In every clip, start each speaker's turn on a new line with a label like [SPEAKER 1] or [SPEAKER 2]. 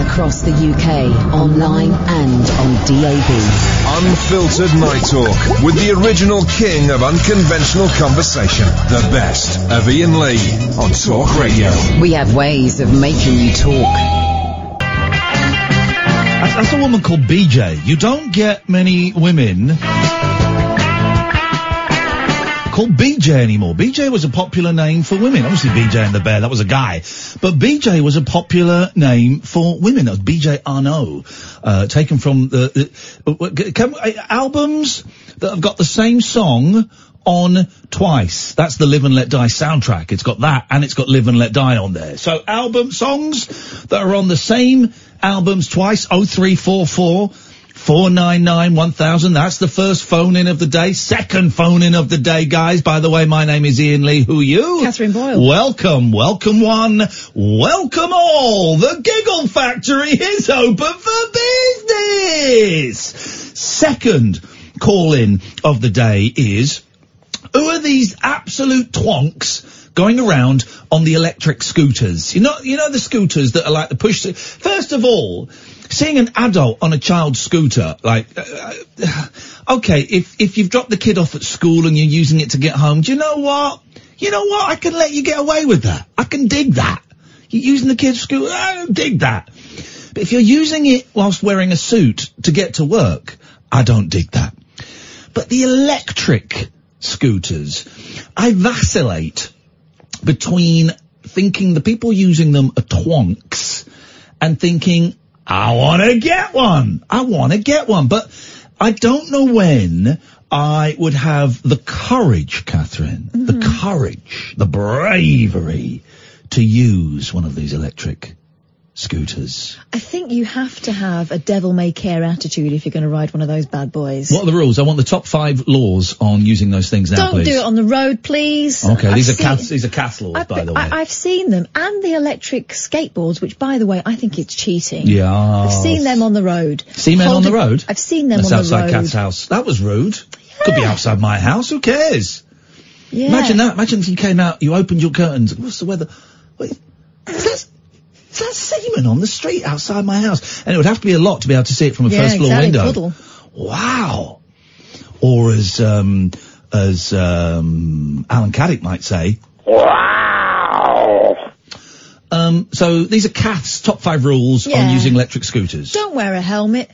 [SPEAKER 1] across the UK, online and on DAB.
[SPEAKER 2] Unfiltered Night Talk with the original king of unconventional conversation. The best of Ian Lee on Talk Radio.
[SPEAKER 1] We have ways of making you talk.
[SPEAKER 3] That's a woman called BJ. You don't get many women called BJ anymore. BJ was a popular name for women. Obviously BJ and the Bear, that was a guy. But BJ was a popular name for women. That was BJ Arnault, taken from albums that have got the same song on twice. That's the Live and Let Die soundtrack. It's got that and it's got Live and Let Die on there. So songs that are on the same albums twice. 0344 499 1000. That's the first phone-in of the day. Second phone-in of the day, guys. By the way, my name is Ian Lee. Who are you?
[SPEAKER 4] Catherine Boyle.
[SPEAKER 3] Welcome one. Welcome all. The Giggle Factory is open for business. Second call-in of the day is, who are these absolute twonks going around on the electric scooters? You know the scooters that are like the push. First of all, seeing an adult on a child's scooter, like, okay, if you've dropped the kid off at school and you're using it to get home, do you know what? I can let you get away with that. I can dig that. You're using the kid's scooter, I don't dig that. But if you're using it whilst wearing a suit to get to work, I don't dig that. But the electric scooters, I vacillate between thinking the people using them are twonks and thinking, I want to get one. But I don't know when I would have the courage, Catherine, the courage, the bravery to use one of these electric scooters.
[SPEAKER 4] I think you have to have a devil-may-care attitude if you're going to ride one of those bad boys.
[SPEAKER 3] What are the rules? I want the top 5 laws on using those things now, please.
[SPEAKER 4] Don't do it on the road, please.
[SPEAKER 3] Okay, these are CAS laws, by the way.
[SPEAKER 4] I've seen them, and the electric skateboards, which, by the way, I think it's cheating.
[SPEAKER 3] Yeah.
[SPEAKER 4] I've seen them on the road.
[SPEAKER 3] Seen men on the road?
[SPEAKER 4] I've seen them
[SPEAKER 3] That's
[SPEAKER 4] on the road.
[SPEAKER 3] outside Cat's house. That was rude. Yeah. Could be outside my house. Who cares?
[SPEAKER 4] Yeah.
[SPEAKER 3] Imagine that. Imagine if you came out, you opened your curtains. What's the weather? Wait, is that semen on the street outside my house? And it would have to be a lot to be able to see it from a first floor window.
[SPEAKER 4] Puddle.
[SPEAKER 3] Wow. Or as Alan Caddick might say, wow. So these are Kath's top 5 rules on using electric scooters.
[SPEAKER 4] Don't wear a helmet.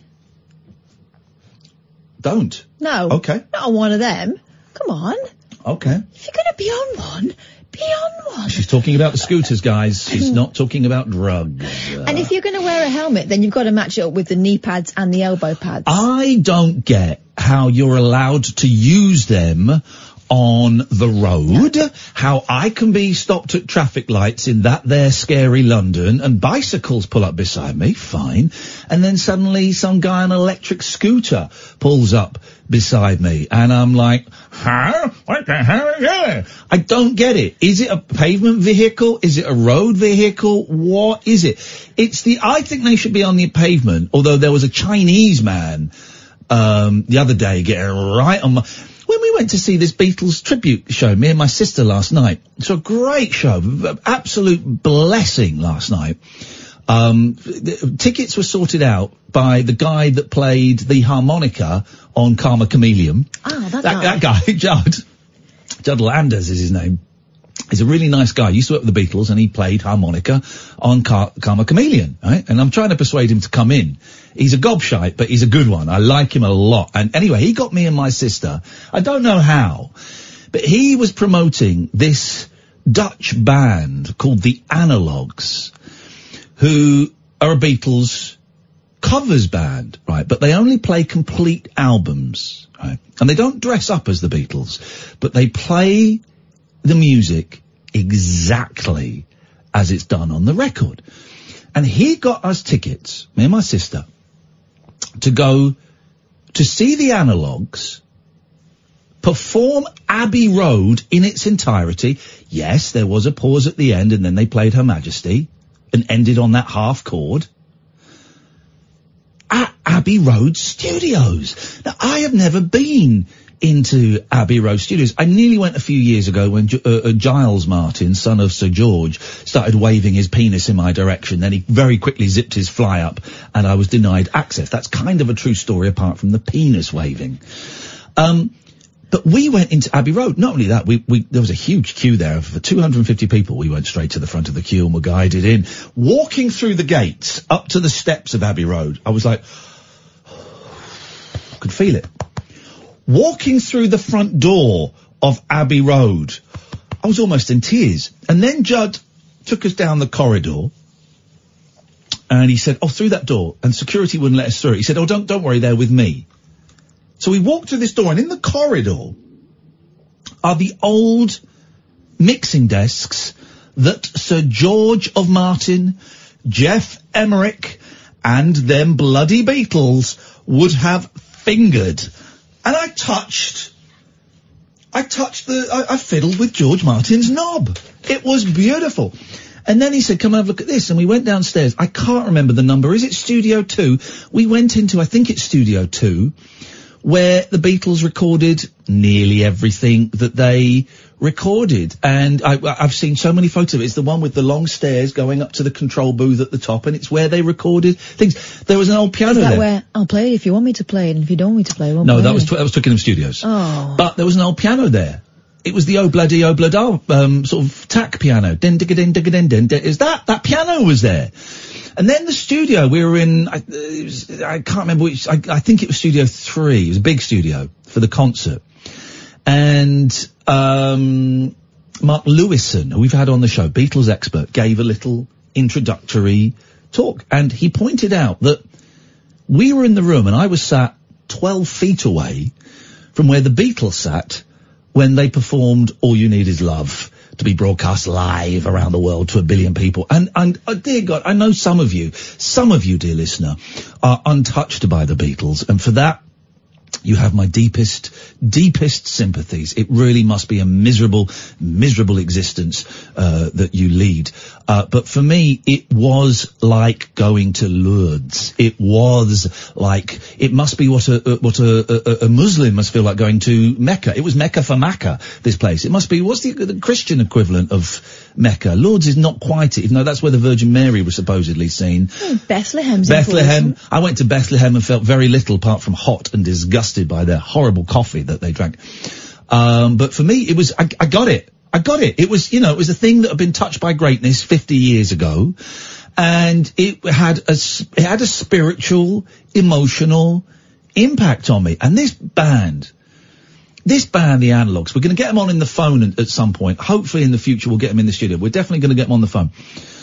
[SPEAKER 3] Don't?
[SPEAKER 4] No.
[SPEAKER 3] Okay.
[SPEAKER 4] Not on one of them. Come on.
[SPEAKER 3] Okay.
[SPEAKER 4] If you're going to be on one, be on one.
[SPEAKER 3] She's talking about the scooters, guys. She's not talking about drugs.
[SPEAKER 4] And if you're going to wear a helmet, then you've got to match it up with the knee pads and the elbow pads.
[SPEAKER 3] I don't get how you're allowed to use them on the road, how I can be stopped at traffic lights in that there scary London and bicycles pull up beside me, fine, and then suddenly some guy on an electric scooter pulls up beside me and I'm like, huh? What the hell is that? I don't get it. Is it a pavement vehicle? Is it a road vehicle? What is it? I think they should be on the pavement, although there was a Chinese man the other day getting right on my... When we went to see this Beatles tribute show, me and my sister last night, it's a great show, absolute blessing last night. Tickets were sorted out by the guy that played the harmonica on Karma Chameleon.
[SPEAKER 4] Oh,
[SPEAKER 3] that guy, Judd Landers is his name. He's a really nice guy. He used to work with the Beatles and he played harmonica on Karma Chameleon, right? And I'm trying to persuade him to come in. He's a gobshite, but he's a good one. I like him a lot. And anyway, he got me and my sister. I don't know how, but he was promoting this Dutch band called the Analogues, who are a Beatles covers band, right? But they only play complete albums, right? And they don't dress up as the Beatles, but they play the music exactly as it's done on the record. And he got us tickets, me and my sister, to go to see the Analogues perform Abbey Road in its entirety. Yes, there was a pause at the end and then they played Her Majesty and ended on that half chord. At Abbey Road Studios. Now, I have never been into Abbey Road Studios. I nearly went a few years ago when Giles Martin, son of Sir George, started waving his penis in my direction. Then he very quickly zipped his fly up and I was denied access. That's kind of a true story apart from the penis waving. But we went into Abbey Road. Not only that, there was a huge queue there. For 250 people, we went straight to the front of the queue and were guided in. Walking through the gates up to the steps of Abbey Road, I was like, could feel it. Walking through the front door of Abbey Road, I was almost in tears. And then Judd took us down the corridor and he said, through that door, and security wouldn't let us through. He said, don't worry, they're with me. So we walked through this door and in the corridor are the old mixing desks that Sir George of Martin, Jeff Emerick and them bloody Beatles would have fingered. And I fiddled with George Martin's knob. It was beautiful. And then he said, come and have a look at this. And we went downstairs. I can't remember the number. Is it Studio 2? We went into, I think it's Studio 2, where the Beatles recorded nearly everything that they recorded. And I've seen so many photos of it. It's the one with the long stairs going up to the control booth at the top, and it's where they recorded things. There was an old piano there.
[SPEAKER 4] Is that where I'll play it if you want me to play it, and if you don't want me to play it, I won't play it?
[SPEAKER 3] No, that was Twickenham Studios.
[SPEAKER 4] Oh.
[SPEAKER 3] But there was an old piano there. It was the Oblada, sort of tack piano. Din digga din digga din din. Is that piano was there. And then the studio we were in, I can't remember which, I think it was Studio 3. It was a big studio for the concert. And, Mark Lewison, who we've had on the show, Beatles expert, gave a little introductory talk. And he pointed out that we were in the room and I was sat 12 feet away from where the Beatles sat when they performed All You Need Is Love, to be broadcast live around the world to 1 billion people. And dear God, I know some of you, dear listener, are untouched by the Beatles. And for that, you have my deepest sympathies. It really must be a miserable existence, that you lead. But for me, it was like going to Lourdes. It was like, it must be what a Muslim must feel like going to Mecca. It was Mecca for Makkah, this place. It must be, what's the Christian equivalent of Mecca? Lourdes is not quite it, even though that's where the Virgin Mary was supposedly seen.
[SPEAKER 4] Bethlehem.
[SPEAKER 3] I went to Bethlehem and felt very little apart from hot and disgusted by their horrible coffee that they drank. But for me, it was, I got it. It was, it was a thing that had been touched by greatness 50 years ago. And it had a spiritual, emotional impact on me. And this band, the Analogs, we're going to get them on in the phone at some point. Hopefully in the future we'll get them in the studio. We're definitely going to get them on the phone.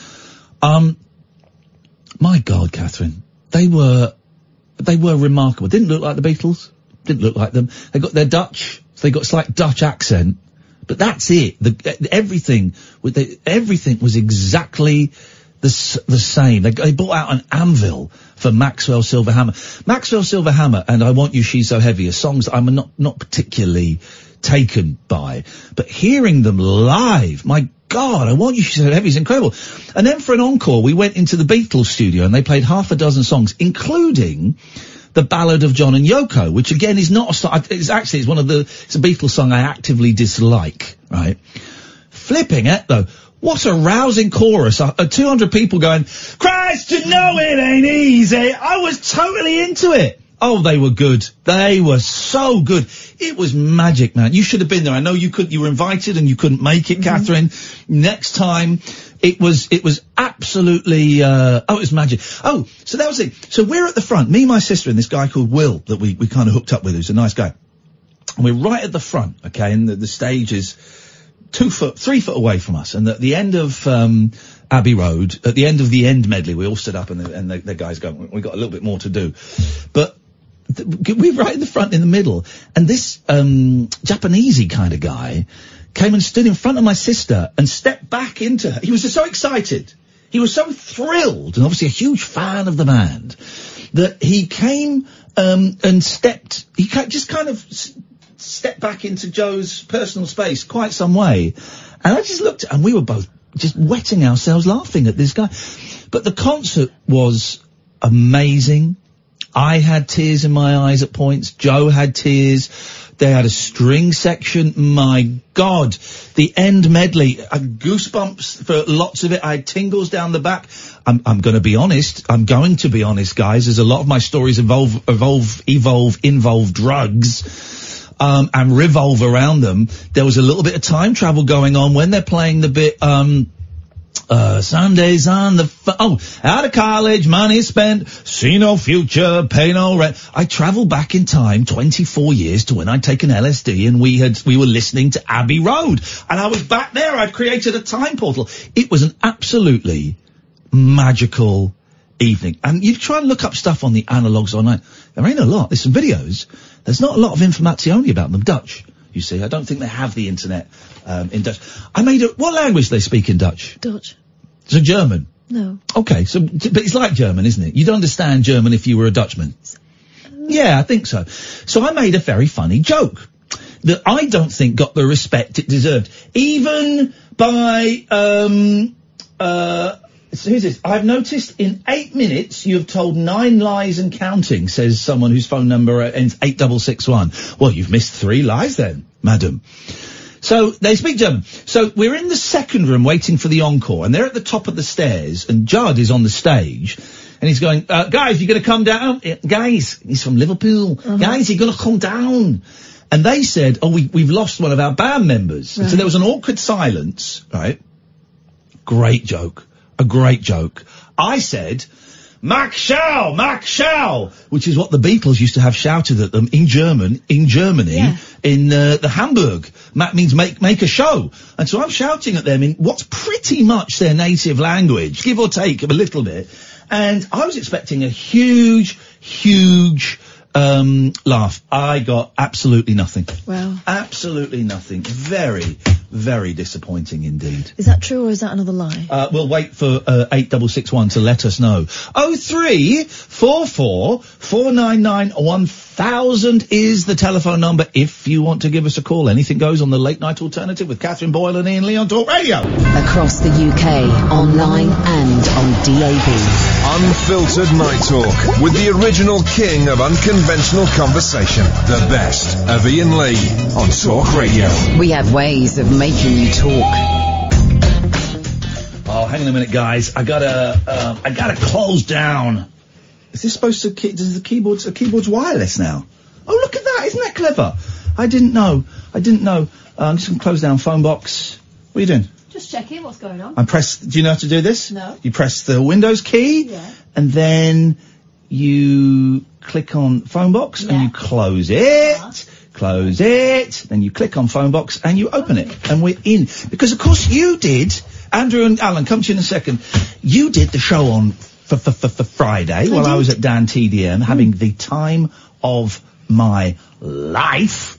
[SPEAKER 3] My God, Catherine, they were remarkable. Didn't look like the Beatles. Didn't look like them. They're Dutch. So they got a slight Dutch accent. But that's it. Everything was exactly the same. They brought out an anvil for Maxwell Silver Hammer. Maxwell Silver Hammer and I Want You, She's So Heavy are songs that I'm not particularly taken by. But hearing them live, my God, I Want You, She's So Heavy is incredible. And then for an encore, we went into the Beatles studio and they played half a dozen songs, including the Ballad of John and Yoko, which again is not a song, it's a Beatles song I actively dislike, right? Flipping it though. What a rousing chorus. 200 people going, Christ, you know it ain't easy. I was totally into it. Oh, they were good. They were so good. It was magic, man. You should have been there. I know you were invited and you couldn't make it, Catherine. Next time, it was absolutely, it was magic. Oh, so that was it. So we're at the front, me, my sister, and this guy called Will that we kind of hooked up with, who's a nice guy. And we're right at the front, okay, and the stage is 3 foot away from us. And at the end of, Abbey Road, at the end of the end medley, we all stood up and the guys going, we got a little bit more to do. But we're right in the front, in the middle, and this Japanesey kind of guy came and stood in front of my sister and stepped back into her. He was just so excited. He was so thrilled, and obviously a huge fan of the band, that he came and stepped back into Joe's personal space quite some way. And I just looked, and we were both just wetting ourselves laughing at this guy. But the concert was amazing. I had tears in my eyes at points. Joe had tears. They had a string section. My God. The end medley. Goosebumps for lots of it. I had tingles down the back. I'm going to be honest. I'm going to be honest, guys, as a lot of my stories involve drugs, and revolve around them. There was a little bit of time travel going on when they're playing the bit, Sundays on the out of college, money spent, see no future, pay no rent. I travelled back in time 24 years to when I'd taken LSD and we were listening to Abbey Road. And I was back there. I'd created a time portal. It was an absolutely magical evening. And you try and look up stuff on the analogues online. There ain't a lot. There's some videos. There's not a lot of informazione about them. Dutch, you see. I don't think they have the internet in Dutch. What language do they speak in Dutch?
[SPEAKER 4] Dutch.
[SPEAKER 3] So German?
[SPEAKER 4] No.
[SPEAKER 3] Okay, but it's like German, isn't it? You'd understand German if you were a Dutchman. Yeah, I think so. So I made a very funny joke that I don't think got the respect it deserved. Even by, who's this? I've noticed in 8 minutes you have told 9 lies and counting, says someone whose phone number ends 8661. Well, you've missed 3 lies then, madam. So they speak German. So we're in the second room waiting for the encore, and they're at the top of the stairs, and Judd is on the stage, and he's going, guys, you're going to come down? Guys, he's from Liverpool. Guys, you're going to come down. And they said, we've lost one of our band members. Right. So there was an awkward silence, right? Great joke. A great joke. I said, Max Schau, which is what the Beatles used to have shouted at them in Germany, yeah. In the Hamburg. Mac means make a show. And so I'm shouting at them in what's pretty much their native language, give or take a little bit. And I was expecting a huge laugh. I got absolutely nothing.
[SPEAKER 4] Wow.
[SPEAKER 3] Absolutely nothing. Very, very disappointing indeed.
[SPEAKER 4] Is that true or is that another lie?
[SPEAKER 3] We'll wait for 8661 to let us know. 0344 499 1000 is the telephone number if you want to give us a call. Anything goes on the Late Night Alternative with Catherine Boyle and Ian Lee on Talk Radio.
[SPEAKER 1] Across the UK, online and on DAB.
[SPEAKER 2] Unfiltered Night Talk with the original king of unconventional conversation. The best of Ian Lee on Talk Radio.
[SPEAKER 1] We have ways of making you talk.
[SPEAKER 3] Oh, hang on a minute, guys. I gotta close down. Is this supposed to? Does the keyboard's wireless now? Oh, look at that! Isn't that clever? I didn't know. I'm just gonna close down phone box. What are you doing?
[SPEAKER 4] Just checking what's going on.
[SPEAKER 3] Do you know how to do this?
[SPEAKER 4] No.
[SPEAKER 3] You press the Windows key.
[SPEAKER 4] Yeah.
[SPEAKER 3] And then you click on phone box and you close it. Close it. Then you click on phone box and you open it. And we're in. Because of course you did, Andrew and Alan, come to you in a second. You did the show on for Friday while I was at Dan TDM having the time of my life.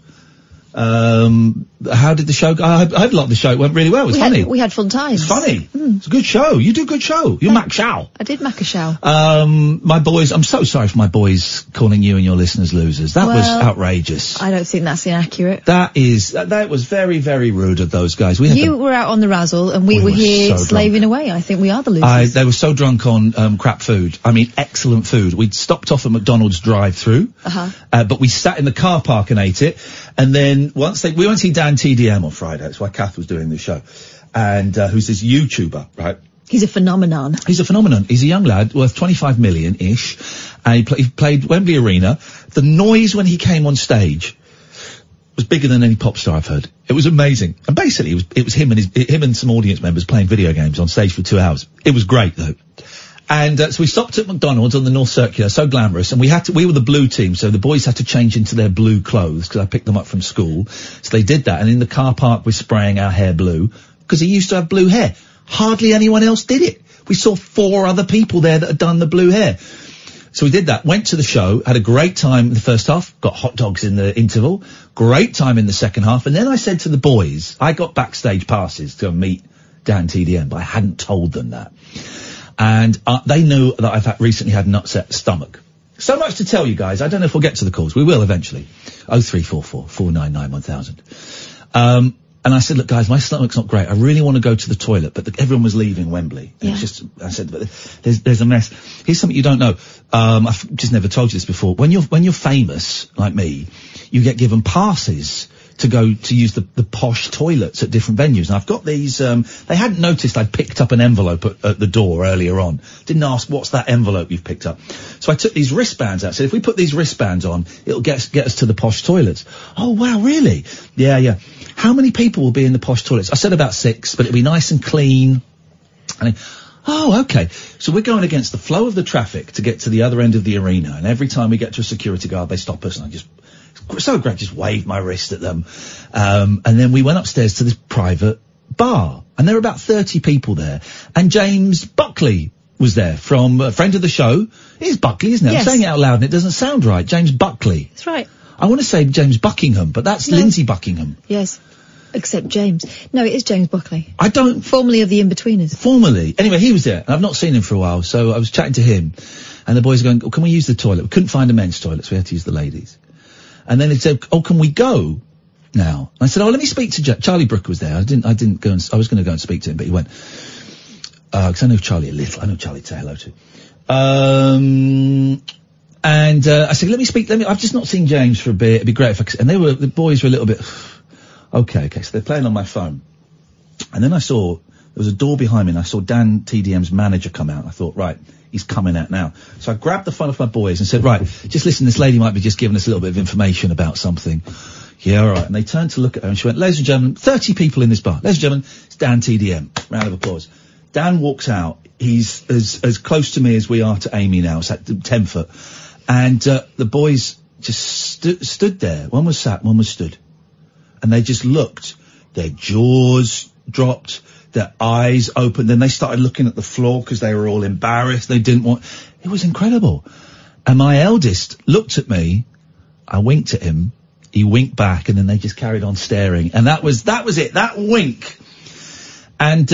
[SPEAKER 3] How did the show go? I hope a lot of the show went really well. It was funny.
[SPEAKER 4] We had fun times.
[SPEAKER 3] It's funny. It's a good show. You do a good show. You're Mac Schau.
[SPEAKER 4] I did Mac Schau.
[SPEAKER 3] My boys, I'm so sorry for my boys calling you and your listeners losers. That was outrageous.
[SPEAKER 4] I don't think that's inaccurate.
[SPEAKER 3] That was very, very rude of those guys.
[SPEAKER 4] You were out on the razzle and we were here so slaving
[SPEAKER 3] drunk.
[SPEAKER 4] away. I think we are the losers.
[SPEAKER 3] They were so drunk on crap food. I mean, excellent food. We'd stopped off at McDonald's drive-through, but we sat in the car park and ate it. And then we went to see Dan TDM on Friday. That's why Kath was doing the show. And who's this YouTuber, right?
[SPEAKER 4] He's a phenomenon.
[SPEAKER 3] He's a young lad worth 25 million-ish. And he played Wembley Arena. The noise when he came on stage was bigger than any pop star I've heard. It was amazing. And basically it was him and some audience members playing video games on stage for 2 hours. It was great though. And so we stopped at McDonald's on the North Circular, so glamorous, and we were the blue team, so the boys had to change into their blue clothes because I picked them up from school. So they did that, and in the car park we're spraying our hair blue because he used to have blue hair. Hardly anyone else did it. We saw 4 other people there that had done the blue hair. So we did that, went to the show, had a great time in the first half, got hot dogs in the interval, great time in the second half, and then I said to the boys, I got backstage passes to meet Dan TDM, but I hadn't told them that. And they knew that I've recently had an upset stomach. So much to tell you guys. I don't know if we'll get to the calls. We will eventually. 0344 499 1000. And I said, look, guys, my stomach's not great. I really want to go to the toilet, but everyone was leaving Wembley. And it's just, I said, but there's a mess. Here's something you don't know. I've just never told you this before. When you're famous, like me, you get given passes to go to use the posh toilets at different venues. And I've got these, they hadn't noticed I'd picked up an envelope at the door earlier on. Didn't ask, what's that envelope you've picked up? So I took these wristbands out. Said, if we put these wristbands on, it'll get us to the posh toilets. Oh, wow, really? Yeah. How many people will be in the posh toilets? I said about 6, but it'll be nice and clean. And oh, okay. So we're going against the flow of the traffic to get to the other end of the arena. And every time we get to a security guard, they stop us, and I just waved my wrist at them. And then we went upstairs to this private bar, and there were about 30 people there. And James Buckley was there, from a friend of the show. It is Buckley, isn't it?
[SPEAKER 4] Yes.
[SPEAKER 3] I'm saying it out loud and it doesn't sound right. James Buckley.
[SPEAKER 4] That's right.
[SPEAKER 3] I want to say James Buckingham, but that's
[SPEAKER 4] No.
[SPEAKER 3] Lindsay Buckingham.
[SPEAKER 4] Yes. Except James. No, it is James Buckley.
[SPEAKER 3] I don't...
[SPEAKER 4] Formerly of the In-Betweeners.
[SPEAKER 3] Formerly. Anyway, he was there, and I've not seen him for a while, so I was chatting to him, and the boys were going, oh, can we use the toilet? We couldn't find a men's toilet, so we had to use the ladies. And then he said, oh, can we go now? And I said, oh, let me speak to Charlie Brooker was there. I didn't go and, I was going to go and speak to him, but he went, because I know Charlie a little. I know Charlie to say hello to. And I said, I've just not seen James for a bit. It'd be great if I could, and the boys were a little bit, okay, so they're playing on my phone. And then I saw, there was a door behind me, and I saw Dan TDM's manager come out. I thought, right, he's coming out now. So I grabbed the phone off my boys and said, right, just listen, this lady might be just giving us a little bit of information about something. Yeah, all right. And they turned to look at her, and she went, ladies and gentlemen, 30 people in this bar. Ladies and gentlemen, it's Dan TDM. Round of applause. Dan walks out. He's as close to me as we are to Amy now. It's at 10 foot. And the boys just stood there. One was sat, one was stood. And they just looked. Their jaws dropped, their eyes opened. Then they started looking at the floor because they were all embarrassed. They didn't want... It was incredible. And my eldest looked at me. I winked at him. He winked back, and then they just carried on staring. And that was it. That wink. And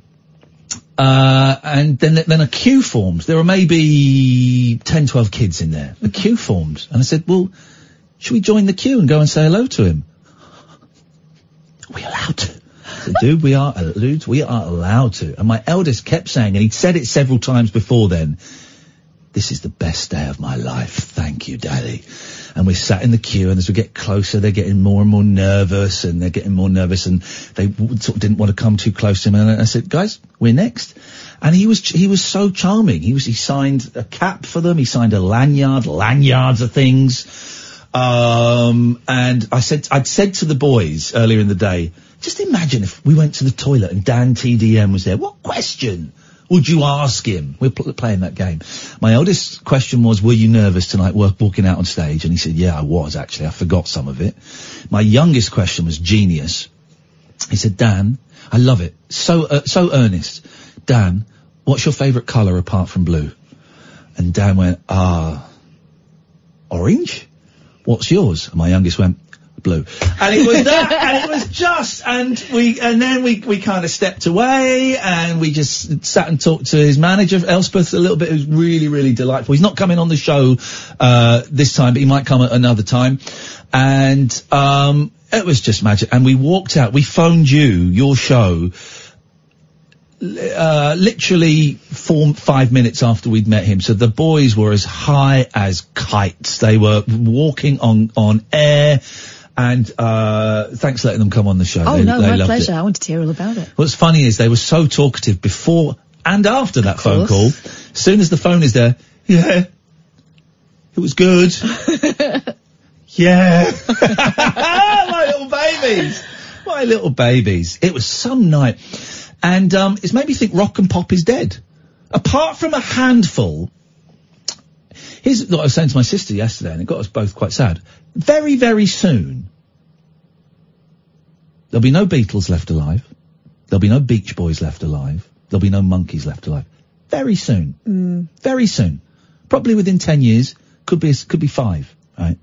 [SPEAKER 3] then a queue formed. There were maybe 10, 12 kids in there. A queue formed. And I said, well, should we join the queue and go and say hello to him? Are we allowed to? I said, dude, we are allowed to. And my eldest kept saying, and he'd said it several times before then, this is the best day of my life. Thank you, Daddy. And we sat in the queue, and as we get closer, they're getting more and more nervous, and they sort of didn't want to come too close to him. And I said, guys, we're next. And he was so charming. He signed a cap for them. He signed a lanyards of things. And I'd said to the boys earlier in the day, just imagine if we went to the toilet and Dan TDM was there. What question would you ask him? We're playing that game. My eldest question was, were you nervous tonight walking out on stage? And he said, yeah, I was, actually. I forgot some of it. My youngest question was genius. He said, Dan, I love it. So earnest. Dan, what's your favourite colour apart from blue? And Dan went, orange? What's yours? And my youngest went, blue. And it was that, and it was just, and then we kind of stepped away, and we just sat and talked to his manager, Elspeth, a little bit. It was really, really delightful. He's not coming on the show, this time, but he might come at another time. And, it was just magic. And we walked out, we phoned your show, literally 5 minutes after we'd met him. So the boys were as high as kites. They were walking on air. And thanks for letting them come on the show.
[SPEAKER 4] Oh,
[SPEAKER 3] they
[SPEAKER 4] my
[SPEAKER 3] loved
[SPEAKER 4] pleasure.
[SPEAKER 3] it.
[SPEAKER 4] I wanted to hear all about it.
[SPEAKER 3] What's funny is they were so talkative before and after that phone call. As soon as the phone is there, yeah, it was good. Yeah. My little babies. It was some night. And it's made me think rock and pop is dead. Apart from a handful... Here's what I was saying to my sister yesterday, and it got us both quite sad. Very, very soon, there'll be no Beatles left alive. There'll be no Beach Boys left alive. There'll be no Monkeys left alive. Very soon. Very soon. Probably within 10 years. Could be 5, right?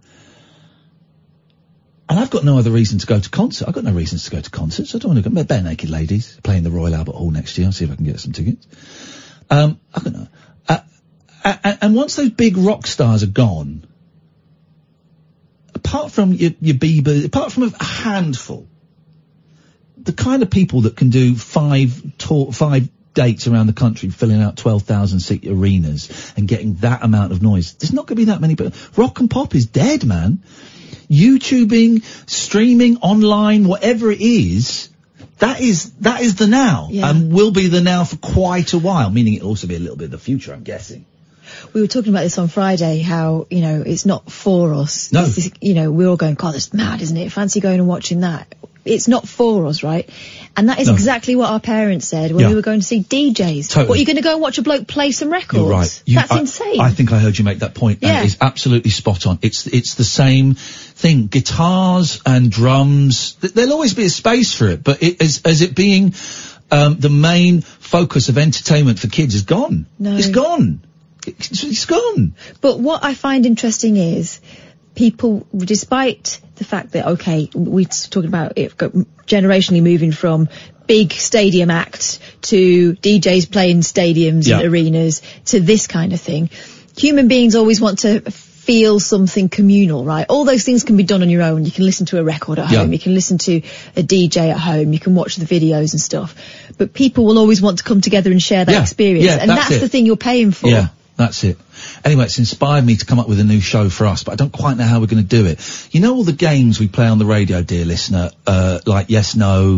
[SPEAKER 3] And I've got no other reason to go to concert. I've got no reasons to go to concerts. I don't want to go. Bare Naked Ladies playing the Royal Albert Hall next year. I'll see if I can get some tickets. I don't know. And once those big rock stars are gone, apart from your Bieber, apart from a handful, the kind of people that can do five dates around the country filling out 12,000 seat arenas and getting that amount of noise. There's not going to be that many, but rock and pop is dead, man. YouTubing, streaming, online, whatever it is, that is the now, and will be the now for quite a while, meaning it'll also be a little bit of the future, I'm guessing.
[SPEAKER 4] We were talking about this on Friday, how, you know, it's not for us.
[SPEAKER 3] No.
[SPEAKER 4] This, you know, we're all going, God, that's mad, isn't it? Fancy going and watching that. It's not for us, right? And that is exactly what our parents said when we were going to see DJs.
[SPEAKER 3] Totally.
[SPEAKER 4] What, are you going to go and watch a bloke play some records?
[SPEAKER 3] You're right.
[SPEAKER 4] That's insane.
[SPEAKER 3] I think I heard you make that point, and it's absolutely spot on. It's the same thing. Guitars and drums, there'll always be a space for it, but as it being the main focus of entertainment for kids is gone.
[SPEAKER 4] No.
[SPEAKER 3] It's gone. It's gone.
[SPEAKER 4] But what I find interesting is people, despite the fact that, okay, we're talking about it generationally moving from big stadium acts to DJs playing stadiums and arenas to this kind of thing, human beings always want to feel something communal, right? All those things can be done on your own. You can listen to a record at home, you can listen to a DJ at home, you can watch the videos and stuff. But people will always want to come together and share that experience. And that's the thing you're paying for.
[SPEAKER 3] Yeah. That's it. Anyway, it's inspired me to come up with a new show for us, but I don't quite know how we're going to do it. You know all the games we play on the radio, dear listener, like Yes, No,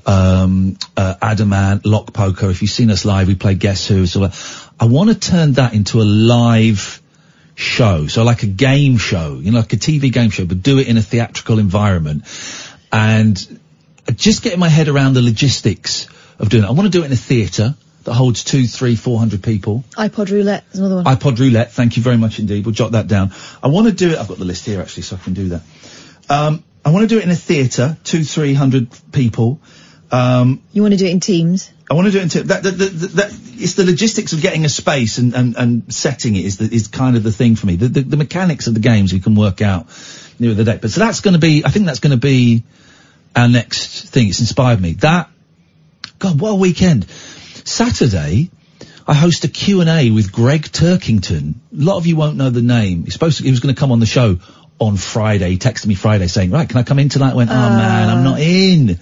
[SPEAKER 3] Adamant, Lock Poker. If you've seen us live, we play Guess Who. So I want to turn that into a live show. So like a game show, you know, like a TV game show, but do it in a theatrical environment. And just getting my head around the logistics of doing it. I want to do it in a theatre that holds 200, 300, 400 people. iPod
[SPEAKER 4] Roulette is another one.
[SPEAKER 3] iPod Roulette, thank you very much indeed. We'll jot that down. I want to do it, I've got the list here actually, so I can do that. I want to do it in a theatre, 200, 300 people.
[SPEAKER 4] You want to do it in teams?
[SPEAKER 3] I want to do it in teams. It's the logistics of getting a space and setting it is kind of the thing for me. The mechanics of the games we can work out near the day. But so that's going to be, I think that's going to be our next thing. It's inspired me. God, what a weekend. Saturday, I host a Q&A with Greg Turkington. A lot of you won't know the name. He was going to come on the show on Friday. He texted me Friday saying, right, can I come in tonight? I went, oh man, I'm not in.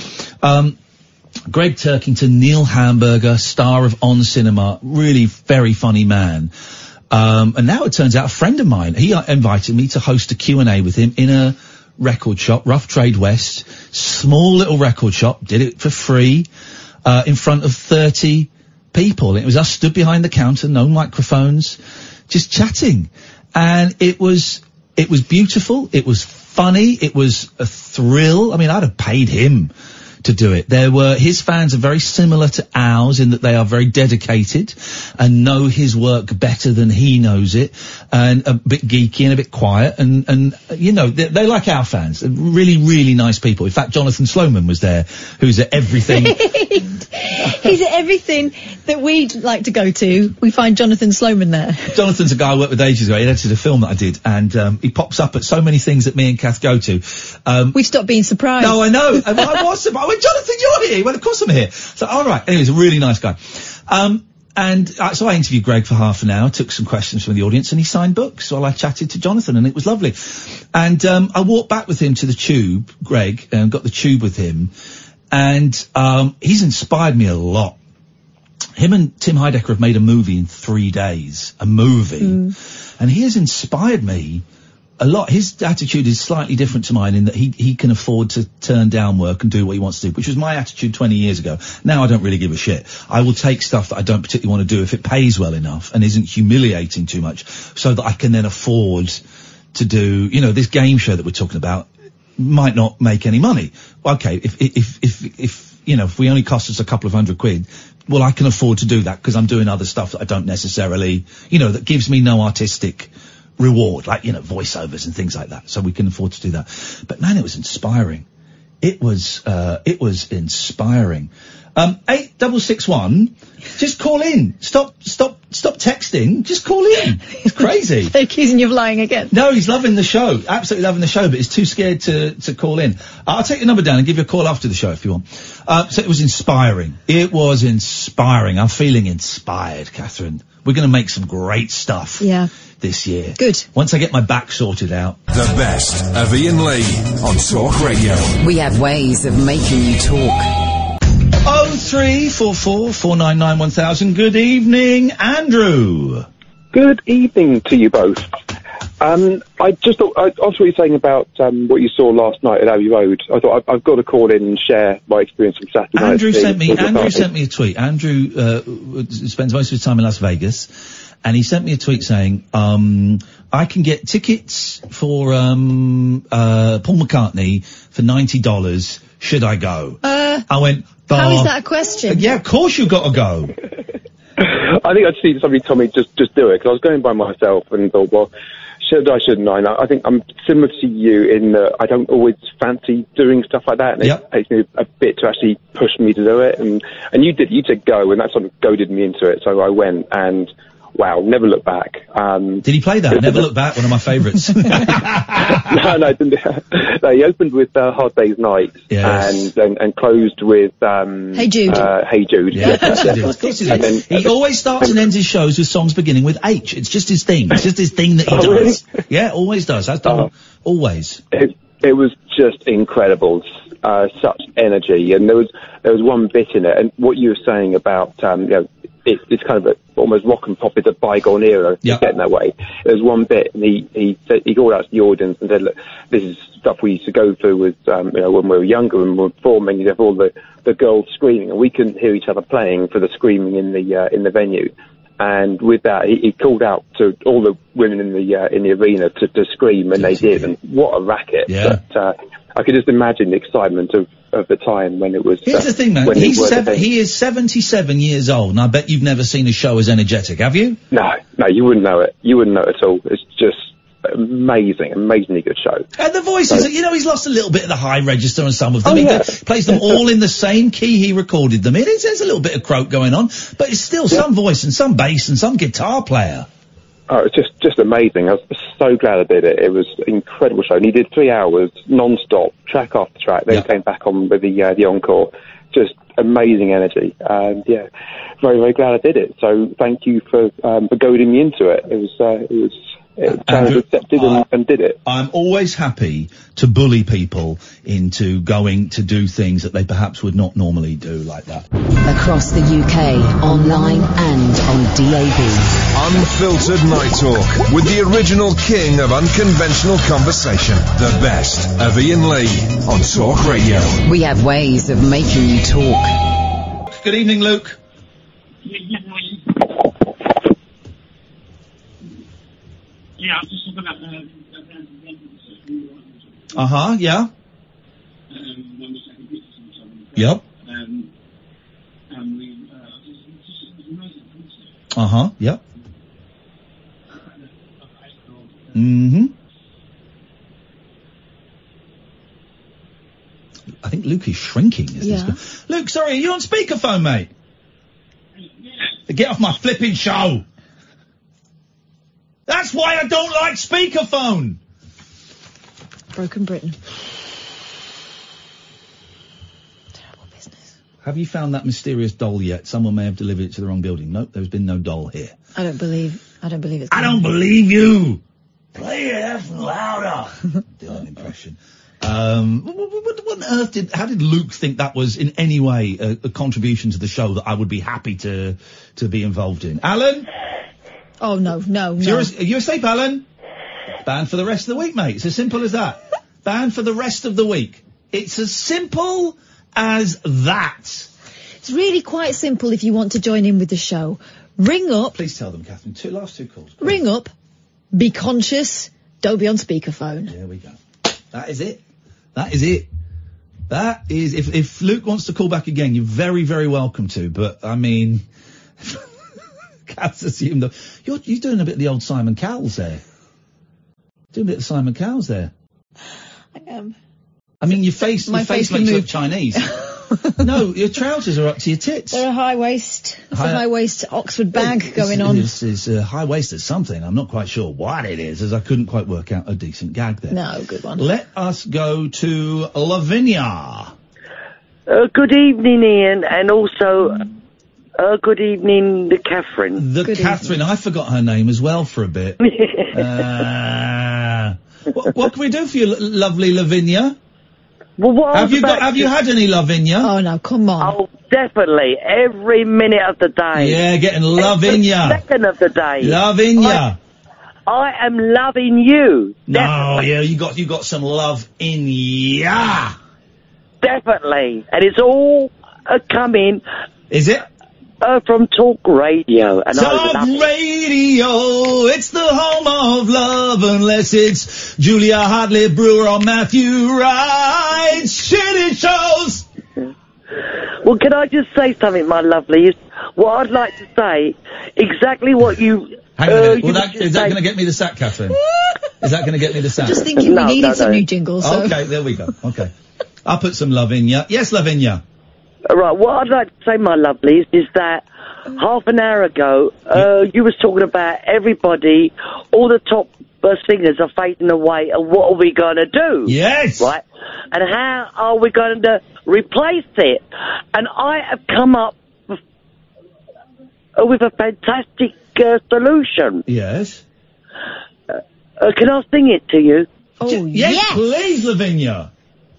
[SPEAKER 3] Greg Turkington, Neil Hamburger, star of On Cinema, really very funny man. And now it turns out a friend of mine, he invited me to host a Q&A with him in a record shop, Rough Trade West, small little record shop, did it for free. In front of 30 people. It was us stood behind the counter, no microphones, just chatting. And it was beautiful. It was funny. It was a thrill. I mean, I'd have paid him to do it. His fans are very similar to ours in that they are very dedicated and know his work better than he knows it, and a bit geeky and a bit quiet, and you know, they like our fans. They're really, really nice people. In fact, Jonathan Sloman was there, who's at everything.
[SPEAKER 4] He's at everything that we'd like to go to. We find Jonathan Sloman there.
[SPEAKER 3] Jonathan's a guy I worked with ages ago. He edited a film that I did, and he pops up at so many things that me and Kath go to.
[SPEAKER 4] We've stopped being surprised.
[SPEAKER 3] No, I know. I was surprised. I went, Jonathan, you're here. Well, of course I'm here. So, all right. Anyway, he's a really nice guy. So I interviewed Greg for half an hour, took some questions from the audience, and he signed books while I chatted to Jonathan, and it was lovely. And I walked back with him to the Tube, Greg, and got the Tube with him, and he's inspired me a lot. Him and Tim Heidecker have made a movie in 3 days, and he has inspired me a lot. His attitude is slightly different to mine in that he can afford to turn down work and do what he wants to do, which was my attitude 20 years ago. Now I don't really give a shit. I will take stuff that I don't particularly want to do if it pays well enough and isn't humiliating too much, so that I can then afford to do, you know, this game show that we're talking about might not make any money. Okay, if you know, if we only cost us a couple of £100, well, I can afford to do that because I'm doing other stuff that I don't necessarily, you know, that gives me no artistic reward, like, you know, voiceovers and things like that. So we can afford to do that. But man, it was inspiring. It was inspiring. 8661, just call in. Stop texting. Just call in. It's crazy.
[SPEAKER 4] They're accusing you of lying again.
[SPEAKER 3] No, he's loving the show. Absolutely loving the show, but he's too scared to call in. I'll take your number down and give you a call after the show if you want. So it was inspiring. It was inspiring. I'm feeling inspired, Catherine. We're going to make some great stuff.
[SPEAKER 4] Yeah.
[SPEAKER 3] This year.
[SPEAKER 4] Good.
[SPEAKER 3] Once I get my back sorted out.
[SPEAKER 2] The best of Ian Lee on Talk Radio.
[SPEAKER 1] We have ways of making you talk.
[SPEAKER 3] 034 499 1000. Good evening, Andrew.
[SPEAKER 5] Good evening to you both. I just thought, after what you're saying about what you saw last night at Abbey Road, I thought I've got to call in and share my experience from Saturday night.
[SPEAKER 3] Andrew sent me a tweet. Andrew spends most of his time in Las Vegas, and he sent me a tweet saying, I can get tickets for Paul McCartney for $90. Should I go? I went,
[SPEAKER 4] how is that a question?
[SPEAKER 3] Yeah, of course you've got to go.
[SPEAKER 5] I think I'd see somebody tell me just do it, because I was going by myself and thought, well, shouldn't I? And I think I'm similar to you in that I don't always fancy doing stuff like that, and it takes me a bit to actually push me to do it. And you said go, and that sort of goaded me into it. So I went, and wow, never look back.
[SPEAKER 3] Did he play that? Never Look Back, one of my favourites.
[SPEAKER 5] No, didn't. No, he opened with Hard Day's Night,
[SPEAKER 3] yes.
[SPEAKER 5] and closed with
[SPEAKER 4] Hey Jude.
[SPEAKER 5] Hey Jude.
[SPEAKER 3] Yeah, of course he did. Of course he did. He always starts and ends his shows with songs beginning with H. It's just his thing. It's just his thing that he does.
[SPEAKER 5] Really?
[SPEAKER 3] Yeah, always does. Has done always.
[SPEAKER 5] It was just incredible. Such energy, and there was one bit in it, and what you were saying about it's kind of almost rock and pop is a bygone era.
[SPEAKER 3] Yep.
[SPEAKER 5] Getting that way. There's one bit, and he called out to the audience and said, "Look, this is stuff we used to go through with when we were younger and we were performing. You'd have all the girls screaming, and we couldn't hear each other playing for the screaming in the venue." And with that, he called out to all the women in the arena to scream, and they did. And what a racket!
[SPEAKER 3] Yeah.
[SPEAKER 5] But, I could just imagine the excitement of the time when it was.
[SPEAKER 3] Here's the thing, man. He is 77 years old, and I bet you've never seen a show as energetic, have you?
[SPEAKER 5] No, you wouldn't know it. You wouldn't know it at all. It's just amazingly good show.
[SPEAKER 3] And the voices, he's lost a little bit of the high register on some of them. He plays them all in the same key he recorded them in. There's a little bit of croak going on, but it's still some voice and some bass and some guitar player.
[SPEAKER 5] Oh, it's just amazing. I was so glad I did it. It was an incredible show. And he did 3 hours non-stop, track after track. Then came back on with the encore. Just amazing energy. And very, very glad I did it. So thank you for goading me into it. It was Andrew, accepted and did it.
[SPEAKER 3] I'm always happy to bully people into going to do things that they perhaps would not normally do like that.
[SPEAKER 1] Across the UK, online and on DAB.
[SPEAKER 2] Unfiltered Night Talk with the original king of unconventional conversation. The best of Ian Lee on Talk Radio.
[SPEAKER 1] We have ways of making you talk.
[SPEAKER 3] Good evening, Luke.
[SPEAKER 6] Yeah, I was just talking about
[SPEAKER 3] yeah. Yep. Yep. I think Luke is shrinking, isn't he? Luke, sorry, are you on speakerphone, mate? Get off my flipping show! That's why I don't like speakerphone!
[SPEAKER 4] Broken Britain. Terrible business.
[SPEAKER 3] Have you found that mysterious doll yet? Someone may have delivered it to the wrong building. Nope, there's been no doll here.
[SPEAKER 4] I don't believe it's.
[SPEAKER 3] I don't believe you! Play it effing louder! Dylan impression. What on earth how did Luke think that was in any way a contribution to the show that I would be happy to be involved in? Alan?
[SPEAKER 4] Oh, no.
[SPEAKER 3] Are you asleep, Alan? Banned for the rest of the week, mate. It's as simple as that. Banned for the rest of the week. It's as simple as that.
[SPEAKER 4] It's really quite simple if you want to join in with the show. Ring up.
[SPEAKER 3] Please tell them, Catherine. Last two calls.
[SPEAKER 4] Ring up. Be conscious. Don't be on speakerphone.
[SPEAKER 3] There we go. That is it. That is, if Luke wants to call back again, you're very, very welcome to, but, I mean, Cat's assumed that, you're doing a bit of the old Simon Cowles there. Doing a bit of Simon Cowles there.
[SPEAKER 4] I am.
[SPEAKER 3] I mean, your face makes you look Chinese. No, your trousers are up to your tits.
[SPEAKER 4] They're a high waist. It's a high waist Oxford bag going on.
[SPEAKER 3] It's a high waisted something. I'm not quite sure what it is, as I couldn't quite work out a decent gag there.
[SPEAKER 4] No, good one.
[SPEAKER 3] Let us go to Lavinia.
[SPEAKER 7] Good evening, Ian, and also good evening, the Catherine.
[SPEAKER 3] Catherine, I forgot her name as well for a bit. What can we do for you, lovely Lavinia?
[SPEAKER 7] Well,
[SPEAKER 3] have you had any Lavinia?
[SPEAKER 4] Oh no, come on.
[SPEAKER 7] Definitely, every minute of the day.
[SPEAKER 3] Yeah, getting love in ya.
[SPEAKER 7] Second of the day.
[SPEAKER 3] Love in ya.
[SPEAKER 7] I am loving you.
[SPEAKER 3] No,
[SPEAKER 7] Definitely.
[SPEAKER 3] yeah, you got some love in ya.
[SPEAKER 7] Definitely. And it's all coming
[SPEAKER 3] Is it?
[SPEAKER 7] from Talk Radio. And I
[SPEAKER 3] Talk
[SPEAKER 7] love it.
[SPEAKER 3] Radio, it's the home of love, unless it's Julia Hartley Brewer or Matthew Wright. Shit, it shows.
[SPEAKER 7] Well, can I just say something, my lovely? What I'd like to say, exactly what you...
[SPEAKER 3] Hang on a minute.
[SPEAKER 7] you
[SPEAKER 3] Well,
[SPEAKER 7] just
[SPEAKER 3] is that
[SPEAKER 7] say-
[SPEAKER 3] going to get me the sack, Catherine? Is that going to get me the sack?
[SPEAKER 4] Just thinking
[SPEAKER 7] No,
[SPEAKER 4] we needed
[SPEAKER 7] no,
[SPEAKER 4] some
[SPEAKER 7] no.
[SPEAKER 4] new jingles. So.
[SPEAKER 3] Okay, there we go. Okay. I'll put some love in ya. Yes, love in ya.
[SPEAKER 7] Right, what I'd like to say, my lovelies, is that half an hour ago, you was talking about everybody, all the top singers are fading away, and what are we going to do?
[SPEAKER 3] Yes.
[SPEAKER 7] Right? And how are we going to replace it? And I have come up with a fantastic solution.
[SPEAKER 3] Yes.
[SPEAKER 7] Can I sing it to you?
[SPEAKER 4] Oh,
[SPEAKER 3] Yes,
[SPEAKER 4] yes.
[SPEAKER 3] please, Lavinia.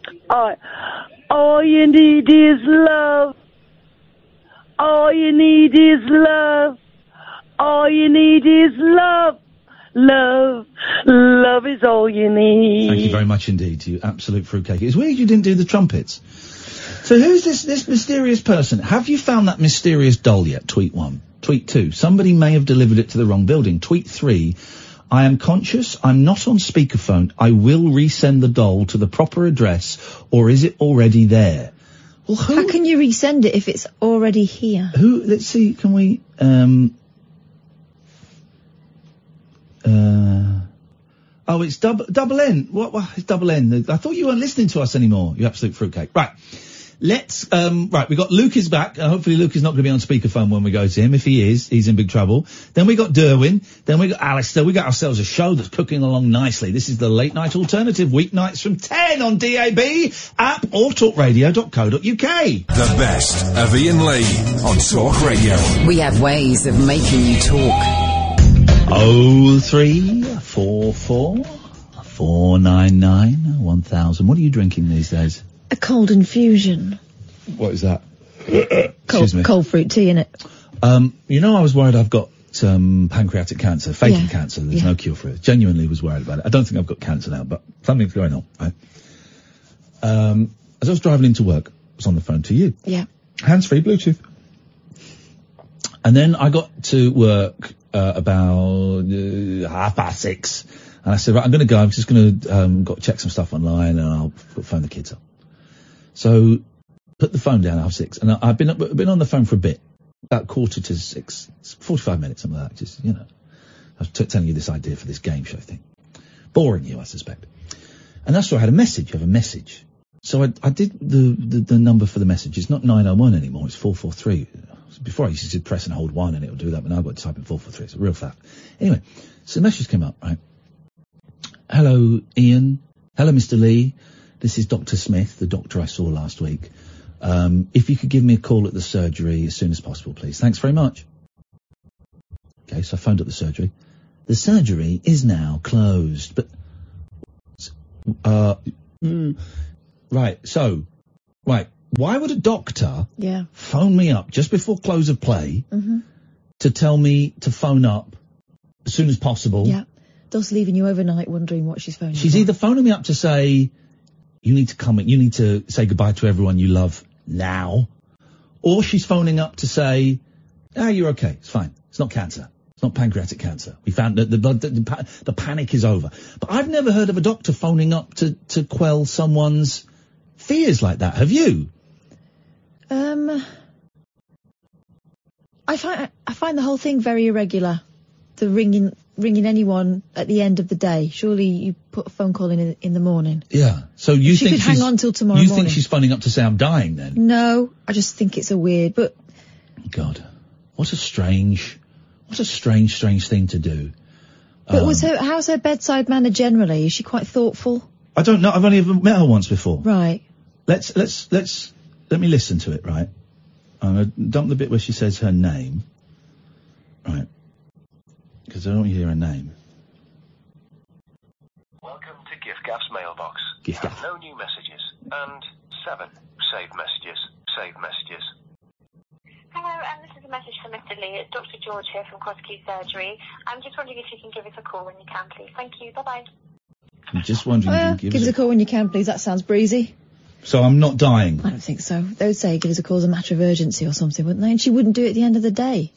[SPEAKER 7] All you need is love. All you need is love. All you need is love. Love. Love is all you need.
[SPEAKER 3] Thank you very much indeed, you absolute fruitcake. It's weird you didn't do the trumpets. So who's this mysterious person? Have you found that mysterious doll yet? Tweet 1. Tweet 2. Somebody may have delivered it to the wrong building. Tweet 3. I am conscious. I'm not on speakerphone. I will resend the doll to the proper address, or is it already there? Well,
[SPEAKER 4] How can you resend it if it's already here?
[SPEAKER 3] let's see, can we, oh, it's double N. What, it's double N. I thought you weren't listening to us anymore, you absolute fruitcake. Right. Let's, right, we got Luke is back, and hopefully Luke is not going to be on speakerphone when we go to him. If he is, he's in big trouble. Then we got Derwin, then we got Alistair. We got ourselves a show that's cooking along nicely. This is the Late Night Alternative, weeknights from 10 on DAB, app, or talkradio.co.uk.
[SPEAKER 2] The best of Ian Lee on Talk Radio.
[SPEAKER 1] We have ways of making you talk.
[SPEAKER 3] 0344 499 1000. What are you drinking these days?
[SPEAKER 4] A cold infusion.
[SPEAKER 3] What is that? Excuse me.
[SPEAKER 4] Cold fruit tea in it.
[SPEAKER 3] You know, I was worried I've got pancreatic cancer, fatal
[SPEAKER 4] Yeah.
[SPEAKER 3] cancer. There's
[SPEAKER 4] Yeah.
[SPEAKER 3] no cure for it. Genuinely was worried about it. I don't think I've got cancer now, but something's going on, right? As I was driving into work, I was on the phone to you.
[SPEAKER 4] Yeah.
[SPEAKER 3] Hands-free Bluetooth. And then I got to work about 6:30. And I said, right, I'm going to go. I'm just going to go check some stuff online, and I'll phone the kids up. So put the phone down at 6:30. And I've been on the phone for a bit, about 5:45, 45 minutes, something like that. Just, you know, I was telling you this idea for this game show thing. Boring you, I suspect. And that's why I had a message. You have a message. So I did the number for the message. It's not 901 anymore. It's 443. Before I used to press and hold 1 and it'll do that, but now I've got to type in 443. It's a real fact. Anyway, so the message came up, right? Hello, Ian. Hello, Mr. Lee. This is Dr. Smith, the doctor I saw last week. If you could give me a call at the surgery as soon as possible, please. Thanks very much. Okay, so I phoned up the surgery. The surgery is now closed, but... Right, why would a doctor
[SPEAKER 4] Yeah.
[SPEAKER 3] phone me up just before close of play to tell me to phone up as soon as possible?
[SPEAKER 4] Yeah. Thus leaving you overnight wondering what she's phoning.
[SPEAKER 3] She's
[SPEAKER 4] about.
[SPEAKER 3] either phoning me up to say, you need to come, you need to say goodbye to everyone you love now, or she's phoning up to say, you're okay, it's fine, it's not cancer, it's not pancreatic cancer, we found that the panic is over. But I've never heard of a doctor phoning up to quell someone's fears like that, have you?
[SPEAKER 4] I find the whole thing very irregular. The ringing anyone at the end of the day. Surely you put a phone call in the morning.
[SPEAKER 3] Yeah. So you
[SPEAKER 4] She
[SPEAKER 3] think
[SPEAKER 4] could hang on till tomorrow
[SPEAKER 3] You
[SPEAKER 4] morning.
[SPEAKER 3] think she's phoning up to say I'm dying then?
[SPEAKER 4] No, I just think it's a weird. But
[SPEAKER 3] God, what a strange thing to do.
[SPEAKER 4] how's her bedside manner generally? Is she quite thoughtful?
[SPEAKER 3] I don't know. I've only ever met her once before.
[SPEAKER 4] Right.
[SPEAKER 3] Let me listen to it. Right. I'm gonna dump the bit where she says her name. Right. Because I don't hear her name.
[SPEAKER 8] Welcome to GiftGaff's mailbox.
[SPEAKER 3] GiftGaff.
[SPEAKER 8] No new messages. And 7 saved messages. Saved messages.
[SPEAKER 9] a message from Mr. Lee. It's Dr. George here from Crosskeys Surgery. I'm just wondering if you can give us a call when you can, please. Thank you. Bye-bye.
[SPEAKER 3] I'm just wondering if you
[SPEAKER 4] give us a call when you can, please. That sounds breezy.
[SPEAKER 3] So I'm not dying.
[SPEAKER 4] I don't think so. They would say give us a call as a matter of urgency or something, wouldn't they? And she wouldn't do it at the end of the day.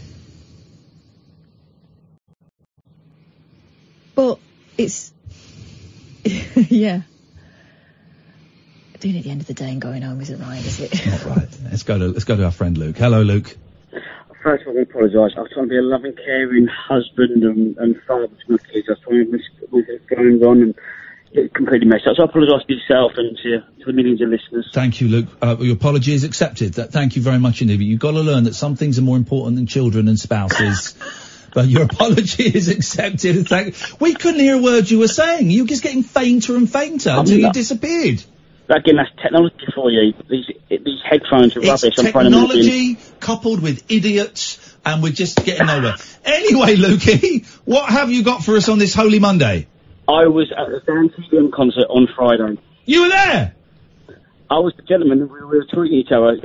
[SPEAKER 4] But it's... yeah. Doing it at the end of the day and going home isn't right, is it?
[SPEAKER 3] Not right. Let's go to our friend Luke. Hello, Luke.
[SPEAKER 10] First of all, I apologise. I was trying to be a loving, caring husband and father to my kids. I was trying to miss what was going on and it completely messed up. So I apologise to yourself and to the millions of listeners.
[SPEAKER 3] Thank you, Luke. Your apology is accepted. Thank you very much indeed. But you've got to learn that some things are more important than children and spouses. But your apology is accepted. We couldn't hear a word you were saying. You were just getting fainter and fainter until you disappeared.
[SPEAKER 10] Again, that's technology for you. These headphones are rubbish.
[SPEAKER 3] It's technology coupled with idiots, and we're just getting nowhere. Anyway, Lukey, what have you got for us on this Holy Monday?
[SPEAKER 10] I was at the Dan TDM concert on Friday.
[SPEAKER 3] You were there?
[SPEAKER 10] I was the gentleman. We were tweeting each other.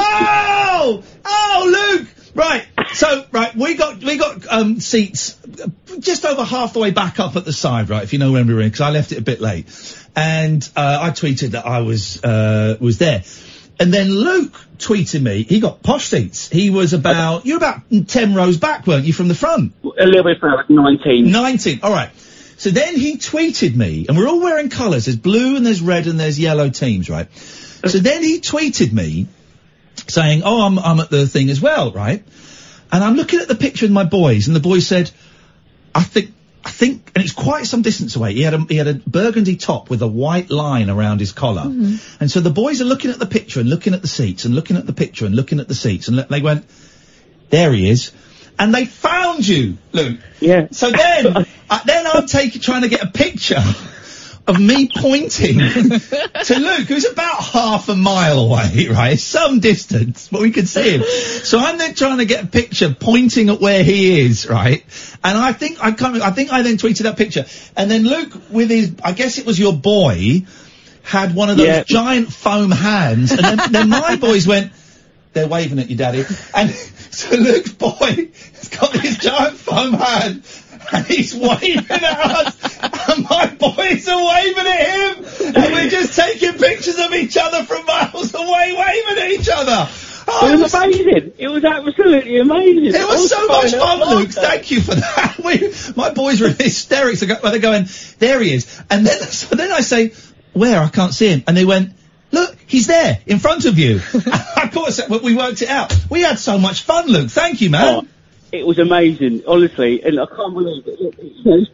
[SPEAKER 3] Oh, Luke! Right, we got seats just over half the way back up at the side, right, if you know when we were in, because I left it a bit late. And I tweeted that I was there. And then Luke tweeted me, he got posh seats. He was you're about 10 rows back, weren't you, from the front?
[SPEAKER 10] A little bit further, 19.
[SPEAKER 3] 19, alright. So then he tweeted me, and we're all wearing colours. There's blue and there's red and there's yellow teams, right? So then he tweeted me saying, I'm at the thing as well, right? And I'm looking at the picture of my boys, and the boy said, I think, and it's quite some distance away. He had a burgundy top with a white line around his collar. Mm-hmm. And so the boys are looking at the picture and looking at the seats and looking at the picture and looking at the seats, and they went, there he is. And they found you, Luke.
[SPEAKER 10] Yeah.
[SPEAKER 3] So then I'm trying to get a picture of me pointing to Luke, who's about half a mile away, right? Some distance, but we could see him. So I'm then trying to get a picture pointing at where he is, right? And I think I then tweeted that picture. And then Luke, with his, I guess it was your boy, had one of those giant foam hands. And then my boys went, they're waving at you, Daddy. And so Luke's boy has got this giant foam hand, and he's waving at us, and my boys are waving at him, and we're just taking pictures of each other from miles away, waving at each other.
[SPEAKER 10] Oh, it was amazing. It was absolutely amazing.
[SPEAKER 3] It was so much fun, Luke. Thank you for that. My boys were in hysterics. They're going, there he is. And then I say, where? I can't see him. And they went, look, he's there, in front of you. Of course, we worked it out. We had so much fun, Luke. Thank you, man.
[SPEAKER 10] Oh, it was amazing, honestly, and I can't believe it. It's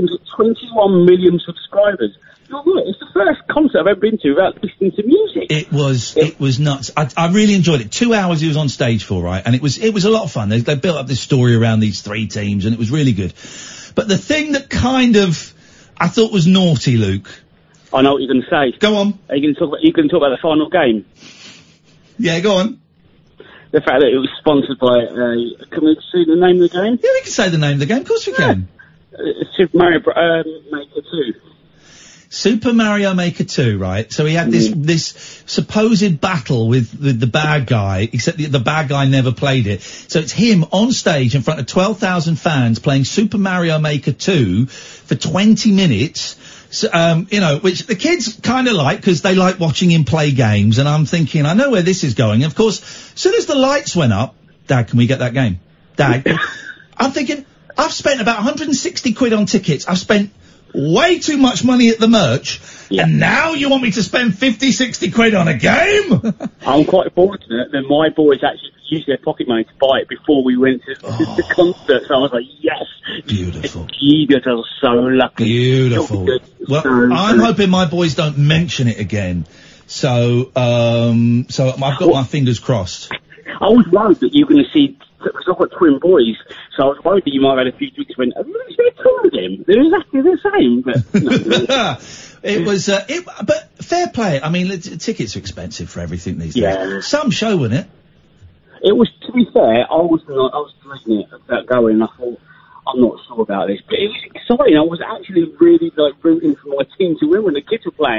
[SPEAKER 10] 21 million subscribers. You're right, it's the first concert I've ever been to without listening to music.
[SPEAKER 3] It was nuts. I really enjoyed it. 2 hours he was on stage for, right? And it was a lot of fun. They built up this story around these three teams, and it was really good. But the thing that kind of I thought was naughty, Luke.
[SPEAKER 10] I know what you're going to say.
[SPEAKER 3] Go on.
[SPEAKER 10] Are you going to talk about the final game?
[SPEAKER 3] Yeah, go on.
[SPEAKER 10] The fact that it was sponsored by, can we see the name of the game?
[SPEAKER 3] Yeah, we can say the name of the game. Of course we can.
[SPEAKER 10] Super Mario Maker 2.
[SPEAKER 3] Super Mario Maker 2, right? So he had this supposed battle with the bad guy, except the bad guy never played it. So it's him on stage in front of 12,000 fans playing Super Mario Maker 2 for 20 minutes. So, which the kids kind of like because they like watching him play games. And I'm thinking, I know where this is going. And of course, as soon as the lights went up, Dad, can we get that game? Dad, I'm thinking, I've spent about 160 quid on tickets. I've spent way too much money at the merch. Yeah. And now you want me to spend 50, 60 quid on a game?
[SPEAKER 10] I'm quite fortunate that my boys actually used their pocket money to buy it before we went to the concert. So I was like, yes.
[SPEAKER 3] Beautiful.
[SPEAKER 10] You guys are so lucky.
[SPEAKER 3] Beautiful. Well, I'm hoping my boys don't mention it again. So I've got my fingers crossed.
[SPEAKER 10] I was worried that you were going to see, because I've got twin boys, so I was worried that you might have had a few drinks when, have you really told them? They're exactly the same. But,
[SPEAKER 3] it was, but fair play. I mean, tickets are expensive for everything these days.
[SPEAKER 10] Yeah.
[SPEAKER 3] Some show, wasn't it?
[SPEAKER 10] It was, to be fair, I was dreading it about going, I thought, I'm not sure about this, but it was exciting. I was actually really, rooting for my team to win when the kids were playing.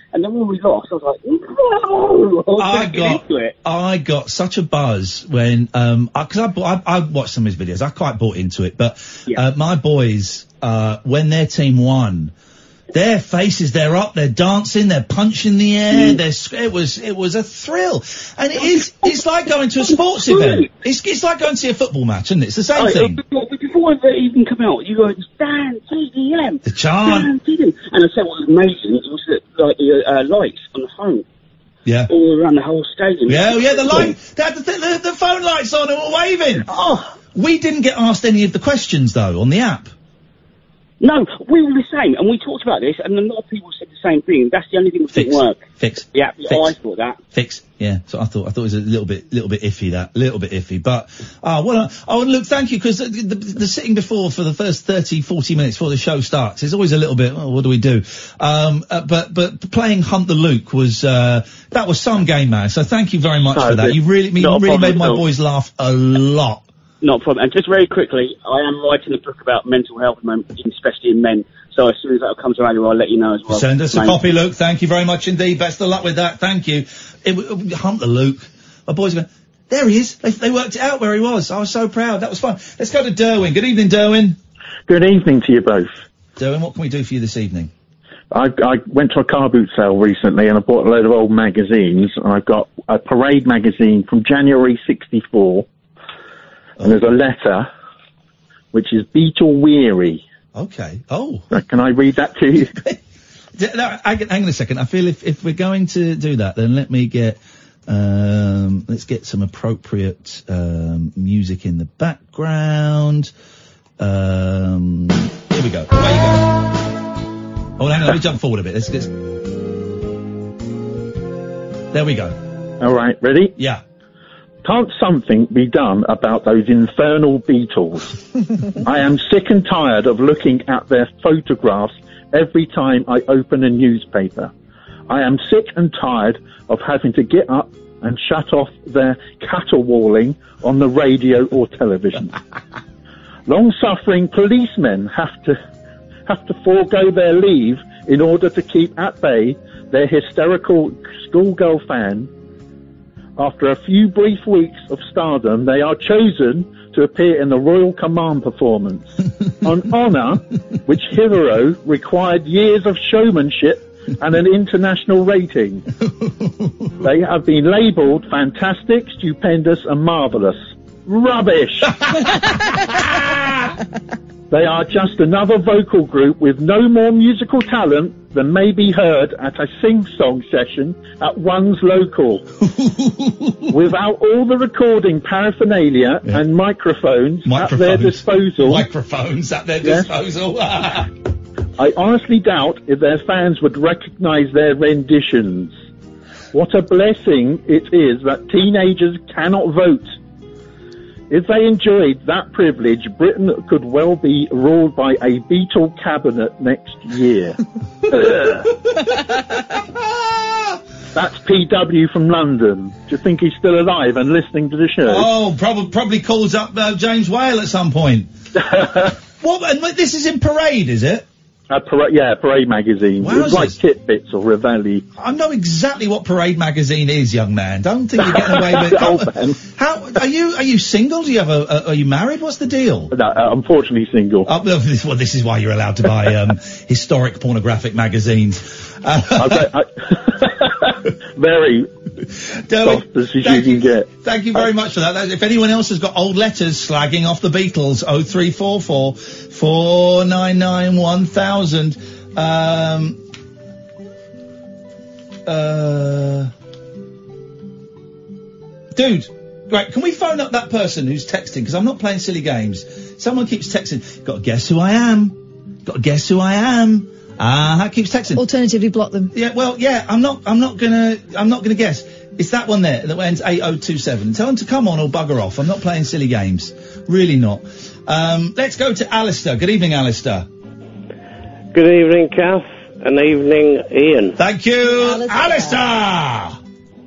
[SPEAKER 10] And then when we lost, I was like, whoa!
[SPEAKER 3] I got such a buzz when, because I watched some of his videos. I quite bought into it, but my boys, when their team won, their faces, they're up, they're dancing, they're punching the air, it was a thrill. And it's like going to a sports event. It's like going to see a football match, isn't it? It's the same thing.
[SPEAKER 10] Before they even come out, you go, Dan TDM.
[SPEAKER 3] The chant.
[SPEAKER 10] Dan TDM. And I said what was amazing, it was like the lights on the phone.
[SPEAKER 3] Yeah.
[SPEAKER 10] All around the whole stadium.
[SPEAKER 3] Yeah, the light, they had the phone lights on and were waving.
[SPEAKER 10] Oh.
[SPEAKER 3] We didn't get asked any of the questions, though, on the app.
[SPEAKER 10] No, we were the same, and we talked about this, and a lot of people said the same thing. That's the only thing that didn't work.
[SPEAKER 3] Fix.
[SPEAKER 10] Yeah, I thought that.
[SPEAKER 3] Fix. Yeah. So I thought it was a little bit iffy, but, look, thank you, because the sitting before for the first 30, 40 minutes before the show starts is always a little bit, what do we do? But playing Hunt the Luke was, that was some game, man. So thank you very much for that. You really made my boys laugh a lot.
[SPEAKER 10] Not a problem. And just very quickly, I am writing a book about mental health, especially in men. So as soon as that comes around, I'll let you know as well.
[SPEAKER 3] Send us a copy, Luke. Thank you very much indeed. Best of luck with that. Thank you. Hunt the Luke. My boys are going, there he is. They worked it out where he was. I was so proud. That was fun. Let's go to Derwin. Good evening, Derwin.
[SPEAKER 11] Good evening to you both.
[SPEAKER 3] Derwin, what can we do for you this evening?
[SPEAKER 11] I went to a car boot sale recently and I bought a load of old magazines. And I've got a Parade magazine from January '64. And there's a letter, which is Beatle Weary.
[SPEAKER 3] Okay. Oh.
[SPEAKER 11] Can I read that to you?
[SPEAKER 3] Hang on a second. I feel if we're going to do that, then let me get, let's get some appropriate, music in the background. Here we go. Away you go. Oh, hang on, let me jump forward a bit. Let's there we go.
[SPEAKER 11] All right, ready?
[SPEAKER 3] Yeah.
[SPEAKER 11] Can't something be done about those infernal Beatles? I am sick and tired of looking at their photographs every time I open a newspaper. I am sick and tired of having to get up and shut off their caterwauling on the radio or television. Long-suffering policemen have to forego their leave in order to keep at bay their hysterical schoolgirl fan. After a few brief weeks of stardom, they are chosen to appear in the Royal Command performance. An honour which hitherto required years of showmanship and an international rating. They have been labelled fantastic, stupendous and marvellous. Rubbish! They are just another vocal group with no more musical talent than may be heard at a sing-song session at one's local. Without all the recording paraphernalia and microphones at their disposal.
[SPEAKER 3] Microphones at their disposal.
[SPEAKER 11] I honestly doubt if their fans would recognise their renditions. What a blessing it is that teenagers cannot vote. If they enjoyed that privilege, Britain could well be ruled by a Beatle cabinet next year. That's PW from London. Do you think he's still alive and listening to the show?
[SPEAKER 3] Oh, probably calls up James Whale at some point. What? And this is in Parade, is it?
[SPEAKER 11] Parade magazine. It's like Titbits or Ravelli.
[SPEAKER 3] I know exactly what Parade magazine is, young man. Don't think you're getting away with it.
[SPEAKER 11] Old man.
[SPEAKER 3] How are you single? Do you have are you married? What's the deal?
[SPEAKER 11] No, unfortunately single.
[SPEAKER 3] This is why you're allowed to buy historic pornographic magazines.
[SPEAKER 11] Very soft as you can get.
[SPEAKER 3] Thank you very much for that. If anyone else has got old letters slagging off the Beatles, 0344 499 1000. Dude, right, can we phone up that person who's texting? Because I'm not playing silly games. Someone keeps texting. Got to guess who I am. Got to guess who I am. Keeps texting.
[SPEAKER 4] Alternatively, block them.
[SPEAKER 3] Yeah, well, yeah, I'm not gonna guess. It's that one there that ends 8027. Tell them to come on or bugger off. I'm not playing silly games. Really not. Let's go to Alistair. Good evening, Alistair.
[SPEAKER 12] Good evening, Kath. And evening, Ian.
[SPEAKER 3] Thank you, Alistair.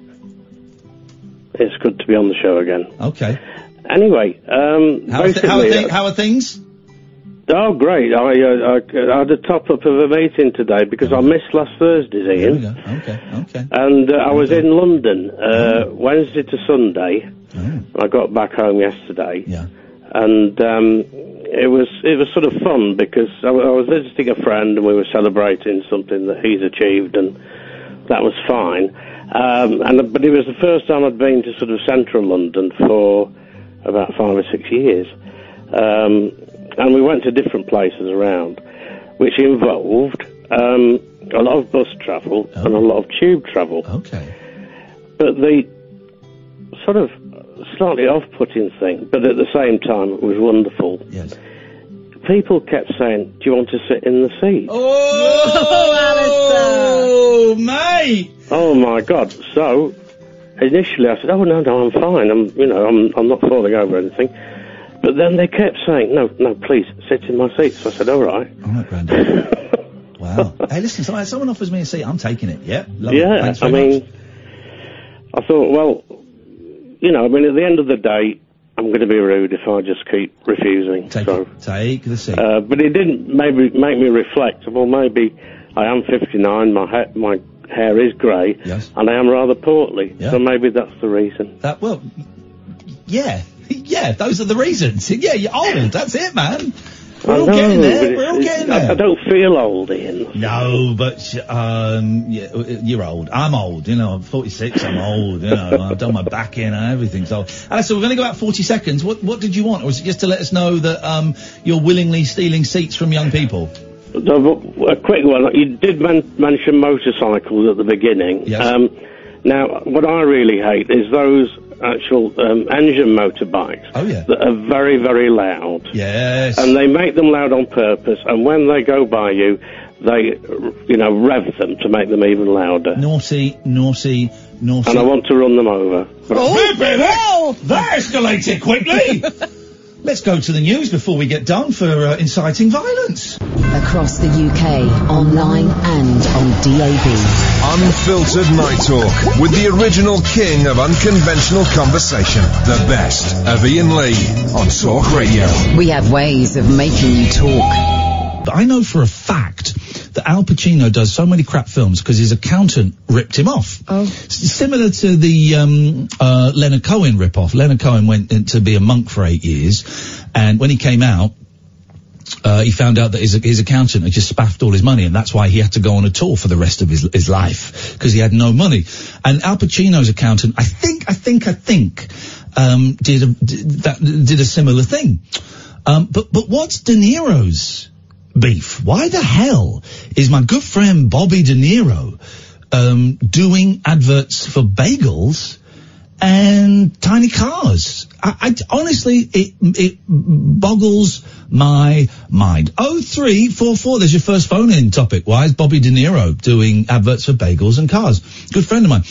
[SPEAKER 12] It's good to be on the show again.
[SPEAKER 3] Okay.
[SPEAKER 12] Anyway,
[SPEAKER 3] how are things?
[SPEAKER 12] Oh, great. I had a top-up of a meeting today because I missed last Thursday's, Ian.
[SPEAKER 3] Okay.
[SPEAKER 12] And I was in London Wednesday to Sunday. I got back home yesterday.
[SPEAKER 3] Yeah.
[SPEAKER 12] And it was sort of fun because I was visiting a friend and we were celebrating something that he's achieved, and that was fine. But it was the first time I'd been to sort of central London for about 5 or 6 years. And we went to different places around, which involved a lot of bus travel and a lot of tube travel.
[SPEAKER 3] Okay.
[SPEAKER 12] But the sort of slightly off-putting thing, but at the same time it was wonderful.
[SPEAKER 3] Yes.
[SPEAKER 12] People kept saying, "Do you want to sit in the seat?"
[SPEAKER 3] Oh, mate!
[SPEAKER 12] Oh my God! So initially I said, "Oh no, I'm fine. I'm not falling over anything." But then they kept saying, "No, please sit in my seat." So I said, "All right."
[SPEAKER 3] All right, Grandad. Wow. Hey, listen, someone offers me a seat, I'm taking it. Yeah.
[SPEAKER 12] Yeah.
[SPEAKER 3] Thanks very much.
[SPEAKER 12] I thought, well, at the end of the day, I'm going to be rude if I just keep refusing.
[SPEAKER 3] Take the seat.
[SPEAKER 12] But it didn't maybe make me reflect. Well, maybe I am 59, my hair is grey,
[SPEAKER 3] yes,
[SPEAKER 12] and I am rather portly,
[SPEAKER 3] yeah.
[SPEAKER 12] So maybe that's the reason.
[SPEAKER 3] Yeah, those are the reasons. Yeah, you're old, that's it, man. We're
[SPEAKER 12] I
[SPEAKER 3] all
[SPEAKER 12] know,
[SPEAKER 3] getting there,
[SPEAKER 12] but
[SPEAKER 3] we're all getting there.
[SPEAKER 12] I don't feel old, Ian.
[SPEAKER 3] No, but, you're old. I'm old, I'm 46, I'm old, I've done my back in and everything, so. So we're gonna go out 40 seconds. What did you want? Or was it just to let us know that, you're willingly stealing seats from young people?
[SPEAKER 12] A quick one. You did mention motorcycles at the beginning.
[SPEAKER 3] Yes.
[SPEAKER 12] Now, what I really hate is those actual engine motorbikes that are very, very loud.
[SPEAKER 3] Yes.
[SPEAKER 12] And they make them loud on purpose, and when they go by you, they, rev them to make them even louder.
[SPEAKER 3] Naughty.
[SPEAKER 12] And I want to run them over.
[SPEAKER 3] That escalated quickly! Let's go to the news before we get done for inciting violence.
[SPEAKER 1] Across the UK, online and on DAB.
[SPEAKER 2] Unfiltered Night Talk with the original king of unconventional conversation. The best of Ian Lee on Talk Radio.
[SPEAKER 1] We have ways of making you talk.
[SPEAKER 3] But I know for a fact that Al Pacino does so many crap films because his accountant ripped him off.
[SPEAKER 4] Oh.
[SPEAKER 3] Similar to the Leonard Cohen rip-off. Leonard Cohen went in to be a monk for 8 years, and when he came out, he found out that his accountant had just spaffed all his money, and that's why he had to go on a tour for the rest of his life, because he had no money. And Al Pacino's accountant, I think, did a similar thing. But what's De Niro's beef? Why the hell is my good friend Bobby De Niro doing adverts for bagels and tiny cars? I honestly, it boggles my mind. 0344, there's your first phone-in topic. Why is Bobby De Niro doing adverts for bagels and cars? Good friend of mine.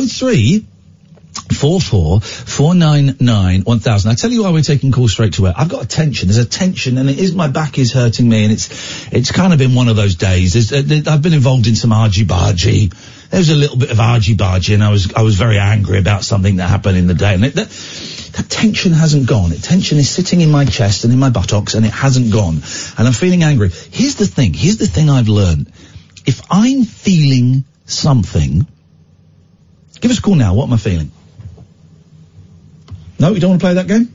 [SPEAKER 3] 0344-499-1000. I tell you why we're taking calls straight to air. I've got a tension. There's a tension, and my back is hurting me, and it's kind of been one of those days. I've been involved in some argy-bargy. There was a little bit of argy-bargy, and I was very angry about something that happened in the day, and that tension hasn't gone. The tension is sitting in my chest and in my buttocks, and it hasn't gone. And I'm feeling angry. Here's the thing I've learned. If I'm feeling something, give us a call now. What am I feeling? No, you don't want to play that game?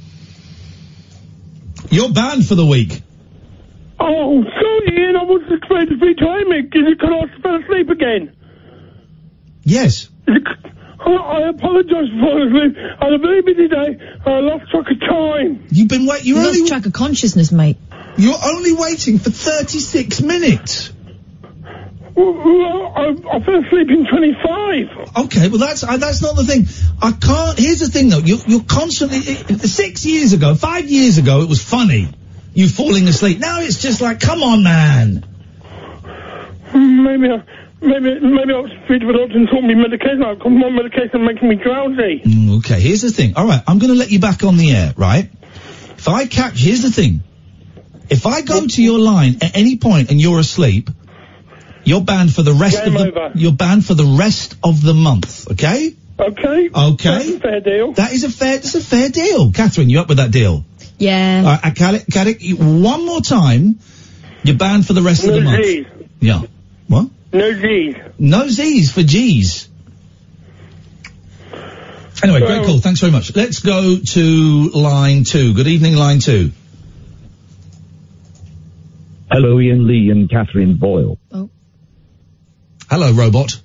[SPEAKER 3] You're banned for the week.
[SPEAKER 13] Oh, sorry, Ian, I wasn't expecting to be timing. Is it because I fell asleep again?
[SPEAKER 3] Yes.
[SPEAKER 13] I apologise for falling asleep. I had a very busy day. I lost track of time.
[SPEAKER 3] You've been
[SPEAKER 4] You lost track of consciousness, mate.
[SPEAKER 3] You're only waiting for 36 minutes.
[SPEAKER 13] Well, I fell asleep in 25.
[SPEAKER 3] Okay, well that's not the thing. I can't. Here's the thing though. You're constantly. 5 years ago, it was funny. You falling asleep. Now it's just like, come on, man.
[SPEAKER 13] Maybe I was speaking to the doctor and told me medication. I've got more medication making me drowsy.
[SPEAKER 3] Okay, here's the thing. All right, I'm going to let you back on the air, right? Here's the thing. If I go to your line at any point and you're asleep, you're banned for the rest You're banned for the rest of the month. Okay.
[SPEAKER 13] Okay.
[SPEAKER 3] Okay.
[SPEAKER 13] That's a fair deal.
[SPEAKER 3] That's a fair deal. Catherine, you up with that deal?
[SPEAKER 4] Yeah.
[SPEAKER 3] Caddick, one more time, you're banned for the rest of the month.
[SPEAKER 13] Z's.
[SPEAKER 3] Yeah. What?
[SPEAKER 13] No Z's.
[SPEAKER 3] No Z's for G's. Anyway, great call. Thanks very much. Let's go to line 2. Good evening, line 2.
[SPEAKER 14] Hello, Ian Lee and Catherine Boyle.
[SPEAKER 4] Oh.
[SPEAKER 3] Hello, robot.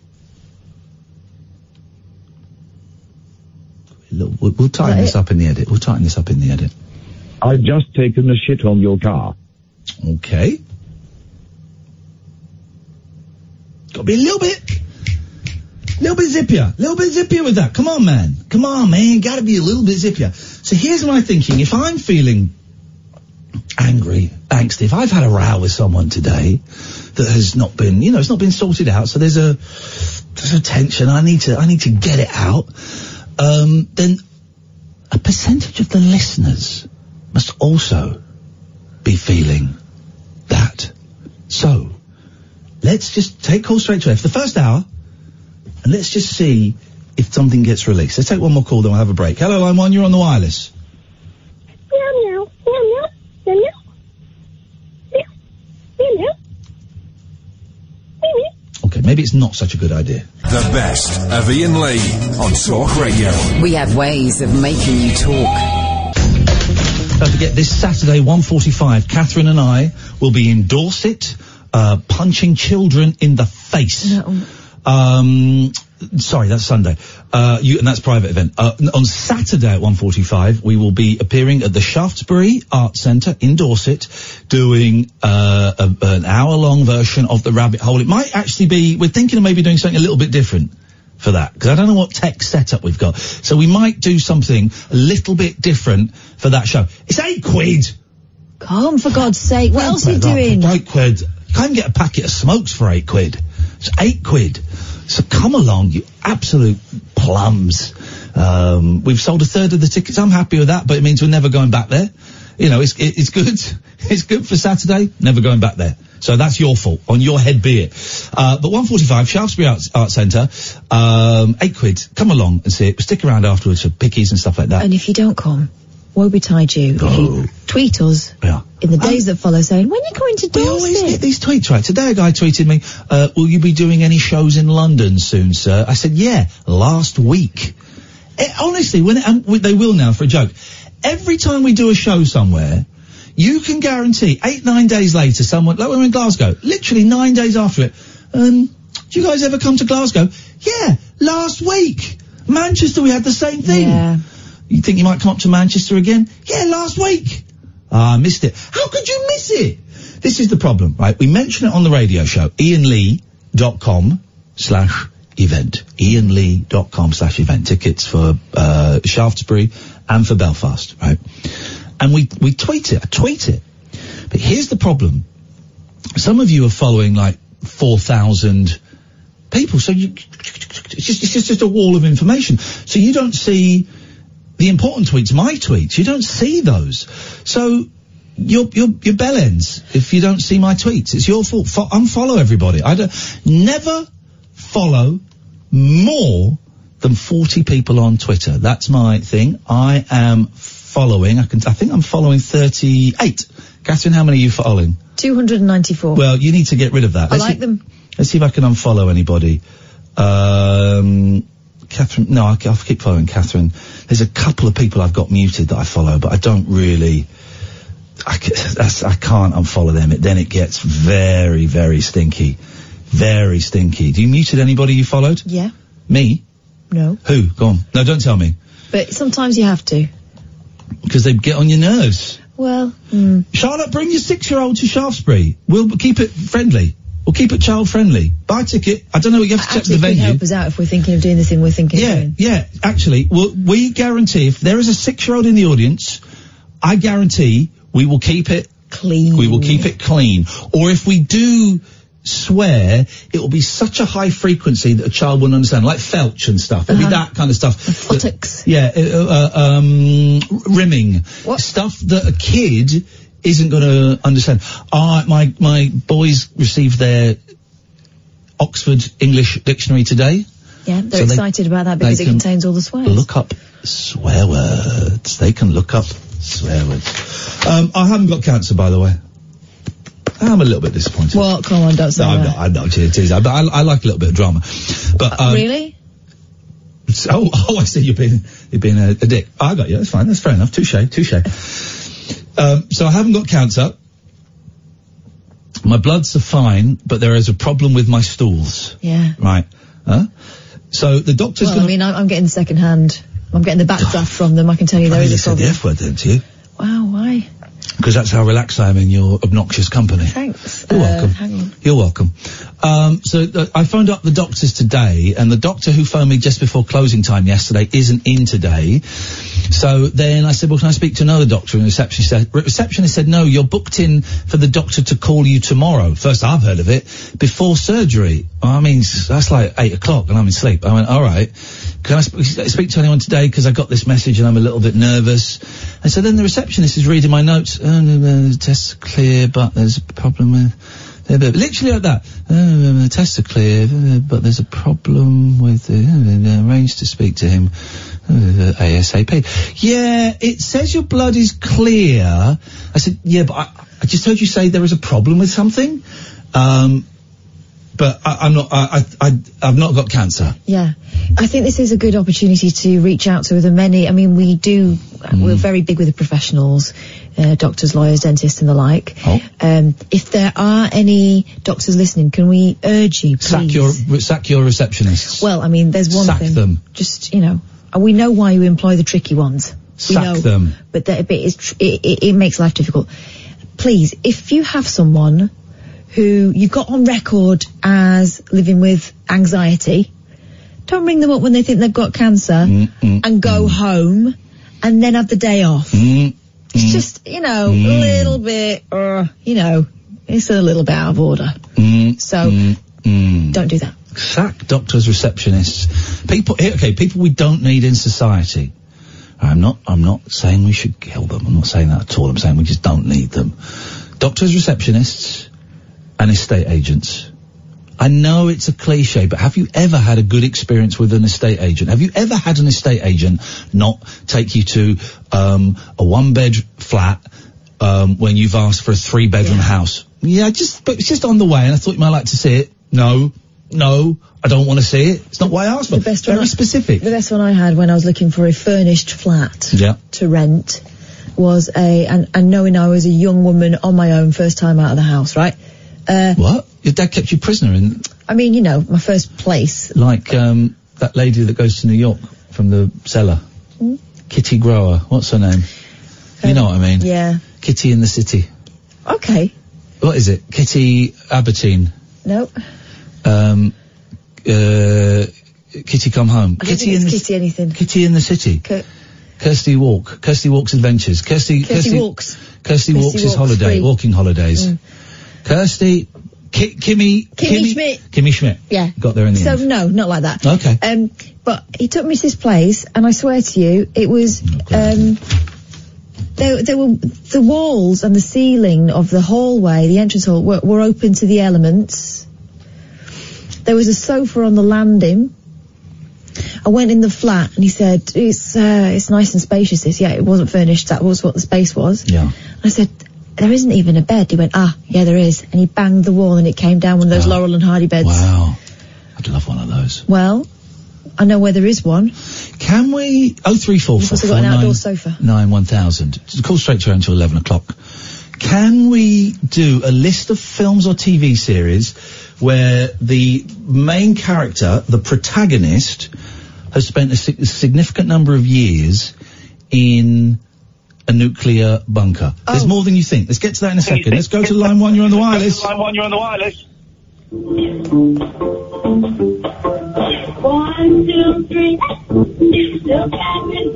[SPEAKER 3] We'll tighten this up in the edit.
[SPEAKER 14] I've just taken a shit on your car.
[SPEAKER 3] Okay. Got to be a little bit zippier with that. Come on, man. Got to be a little bit zippier. So here's my thinking. If I'm feeling angry, angsty, if I've had a row with someone today that has not been, it's not been sorted out, so there's a tension, I need to get it out, then a percentage of the listeners must also be feeling that. So, let's just take calls straight to air for the first hour, and let's just see if something gets released. Let's take one more call, then we'll have a break. Hello, line 1, you're on the wireless. Okay, maybe it's not such a good idea.
[SPEAKER 2] The best of Ian Lee on Talk Radio.
[SPEAKER 1] We have ways of making you talk.
[SPEAKER 3] Don't forget, this Saturday, 1:45, Catherine and I will be in Dorset, punching children in the face. Sorry, that's Sunday. And that's private event. On Saturday at 1:45, we will be appearing at the Shaftesbury Art Centre in Dorset, doing an hour-long version of The Rabbit Hole. It might actually be, we're thinking of maybe doing something a little bit different for that, because I don't know what tech setup we've got. So we might do something a little bit different for that show. It's £8.
[SPEAKER 4] Come, for God's sake, what else are you doing?
[SPEAKER 3] £8. Can't get a packet of smokes for £8. It's £8. So come along, you absolute plums. We've sold a third of the tickets. I'm happy with that, but it means we're never going back there. It's good. It's good for Saturday. Never going back there. So that's your fault. On your head be it. But 1:45, Shaftesbury Art Centre, £8. Come along and see it. Stick around afterwards for pickies and stuff like that.
[SPEAKER 4] And if you don't come, woe betide you. If you tweet us in the days that follow saying, when are you coming to Dorset?
[SPEAKER 3] We always get these tweets right. Today a guy tweeted me, will you be doing any shows in London soon, sir? I said, yeah, last week. Honestly, they will now for a joke. Every time we do a show somewhere, you can guarantee 8-9 days later, someone, like when we're in Glasgow, literally 9 days after it, do you guys ever come to Glasgow? Yeah, last week. Manchester, we had the same thing.
[SPEAKER 4] Yeah.
[SPEAKER 3] You think you might come up to Manchester again? Yeah, last week. I missed it. How could you miss it? This is the problem, right? We mention it on the radio show, ianlee.com/event. ianlee.com/event. Tickets for Shaftesbury and for Belfast, right? And we tweet it. I tweet it. But here's the problem. Some of you are following like 4,000 people, so it's just a wall of information. So you don't see the important tweets, my tweets. You don't see those. So you're bell ends if you don't see my tweets. It's your fault. Unfollow everybody. Never follow more than 40 people on Twitter. That's my thing. I am following. I think I'm following 38. Catherine, how many are you following?
[SPEAKER 4] 294.
[SPEAKER 3] Well, you need to get rid of that.
[SPEAKER 4] I like them.
[SPEAKER 3] Let's see if I can unfollow anybody. Catherine, no, I'll keep following Catherine. There's a couple of people I've got muted that I follow, but I don't really, I can't unfollow them. Then it gets very, very stinky. Very stinky. Do you muted anybody you followed?
[SPEAKER 4] Yeah.
[SPEAKER 3] Me?
[SPEAKER 4] No.
[SPEAKER 3] Who? Go on. No, don't tell me.
[SPEAKER 4] But sometimes you have to.
[SPEAKER 3] Because they get on your nerves.
[SPEAKER 4] Well,
[SPEAKER 3] Charlotte, bring your 6-year-old to Shaftesbury. We'll keep it friendly. We'll keep it child friendly. Buy a ticket. I don't know, you have to check the venue.
[SPEAKER 4] Help us out if we're thinking of doing the thing we're thinking of doing.
[SPEAKER 3] Yeah, actually, we guarantee if there is a 6-year-old in the audience, I guarantee we will keep it
[SPEAKER 4] clean.
[SPEAKER 3] We will keep it clean. Or if we do swear, it will be such a high frequency that a child wouldn't understand, like felch and stuff. It'll be that kind of stuff.
[SPEAKER 4] Buttocks.
[SPEAKER 3] Rimming.
[SPEAKER 4] What?
[SPEAKER 3] Stuff that a kid isn't going to understand. My boys received their Oxford English Dictionary today.
[SPEAKER 4] Yeah, they're excited about that because it contains all the swears.
[SPEAKER 3] Look up swear words. They can look up Swear words. I haven't got cancer, by the way. I'm a little bit disappointed.
[SPEAKER 4] Well, come on, don't say that.
[SPEAKER 3] I'm not. Cheers. But I like a little bit of drama. But
[SPEAKER 4] really?
[SPEAKER 3] I see. You're being a dick. I got you. That's fine. That's fair enough. Touche. So I haven't got cancer. My bloods are fine, but there is a problem with my stools.
[SPEAKER 4] Yeah.
[SPEAKER 3] Right. So the doctor's
[SPEAKER 4] Well, I mean, I'm getting second hand. I'm getting the backdraft from them. I can tell you there is a problem.
[SPEAKER 3] You said the F word, didn't you?
[SPEAKER 4] Wow, why?
[SPEAKER 3] Because that's how relaxed I am in your obnoxious company.
[SPEAKER 4] Thanks.
[SPEAKER 3] You're welcome.
[SPEAKER 4] Hang on.
[SPEAKER 3] You're welcome. I phoned up the doctors today, and the doctor who phoned me just before closing time yesterday isn't in today. So then I said, well, can I speak to another doctor? And the receptionist said, no, you're booked in for the doctor to call you tomorrow. First I've heard of it. Before surgery. I mean, that's like 8 o'clock and I'm asleep. I went, all right. Can I speak to anyone today? Because I got this message and I'm a little bit nervous. And so then the receptionist is reading my notes. The tests are clear, but there's a problem with... Literally like that. The tests are clear, but there's a problem with... arranged to speak to him ASAP. Yeah, it says your blood is clear. I said, yeah, but I just heard you say there is a problem with something. But I've not got cancer.
[SPEAKER 4] Yeah. I think this is a good opportunity to reach out to the many. I mean, we're very big with the professionals, doctors, lawyers, dentists and the like.
[SPEAKER 3] Oh.
[SPEAKER 4] If there are any doctors listening, can we urge you, please?
[SPEAKER 3] Sack your receptionists.
[SPEAKER 4] Well, I mean, there's one thing.
[SPEAKER 3] Sack them.
[SPEAKER 4] Just, we know why you employ the tricky ones. We know.
[SPEAKER 3] Sack them.
[SPEAKER 4] But it makes life difficult. Please, if you have someone who you've got on record as living with anxiety, don't ring them up when they think they've got cancer and go home and then have the day off. It's just, a little bit, it's a little bit out of order. So, don't do that.
[SPEAKER 3] Sack doctors, receptionists, people we don't need in society. I'm not saying we should kill them. I'm not saying that at all. I'm saying we just don't need them. Doctors, receptionists, and estate agents. I know it's a cliche, but have you ever had a good experience with an estate agent? Have you ever had an estate agent not take you to a one-bed flat when you've asked for a 3-bedroom house? Yeah, but it's just on the way, and I thought you might like to see it. No, I don't want to see it. It's not what I asked for. Very specific.
[SPEAKER 4] The best one I had when I was looking for a furnished flat to rent was and knowing I was a young woman on my own, first time out of the house, right?
[SPEAKER 3] What? Your dad kept you prisoner in...
[SPEAKER 4] I mean, my first place.
[SPEAKER 3] Like, that lady that goes to New York from the cellar. Kitty Grower. What's her name? You know what I mean?
[SPEAKER 4] Yeah.
[SPEAKER 3] Kitty in the City.
[SPEAKER 4] Okay.
[SPEAKER 3] What is it? Kitty Abertine.
[SPEAKER 4] Nope.
[SPEAKER 3] Kitty Come Home.
[SPEAKER 4] Kitty anything.
[SPEAKER 3] Kitty in the City. Kirsty Walk. Kirsty Walks Adventures. Kirsty
[SPEAKER 4] Walks.
[SPEAKER 3] Kirsty Walks' holiday. Walking holidays. Kirsty... Kimmy
[SPEAKER 4] Schmidt.
[SPEAKER 3] Kimmy Schmidt.
[SPEAKER 4] Yeah.
[SPEAKER 3] Got there in the end.
[SPEAKER 4] So, no, not like that.
[SPEAKER 3] Okay.
[SPEAKER 4] But he took me to this place, and I swear to you, it was, there were, the walls and the ceiling of the hallway, the entrance hall, were open to the elements. There was a sofa on the landing. I went in the flat, and he said, it's nice and spacious, this. Yeah, it wasn't furnished, that was what the space was.
[SPEAKER 3] Yeah.
[SPEAKER 4] I said, there isn't even a bed. He went, yeah, there is. And he banged the wall and it came down one of those Laurel and Hardy beds.
[SPEAKER 3] Wow. I'd love one of those.
[SPEAKER 4] Well, I know where there is one.
[SPEAKER 3] Can we... 0344
[SPEAKER 4] You've also got an outdoor sofa.
[SPEAKER 3] 91000. Call straight to her until 11 o'clock. Can we do a list of films or TV series where the main character, the protagonist, has spent a significant number of years in... a nuclear bunker. There's more than you think. Let's get to that in a second. Let's go to line 1. You're on the wireless.
[SPEAKER 6] Line 1, you're on the wireless.
[SPEAKER 15] 1, 2, 3. Look at me,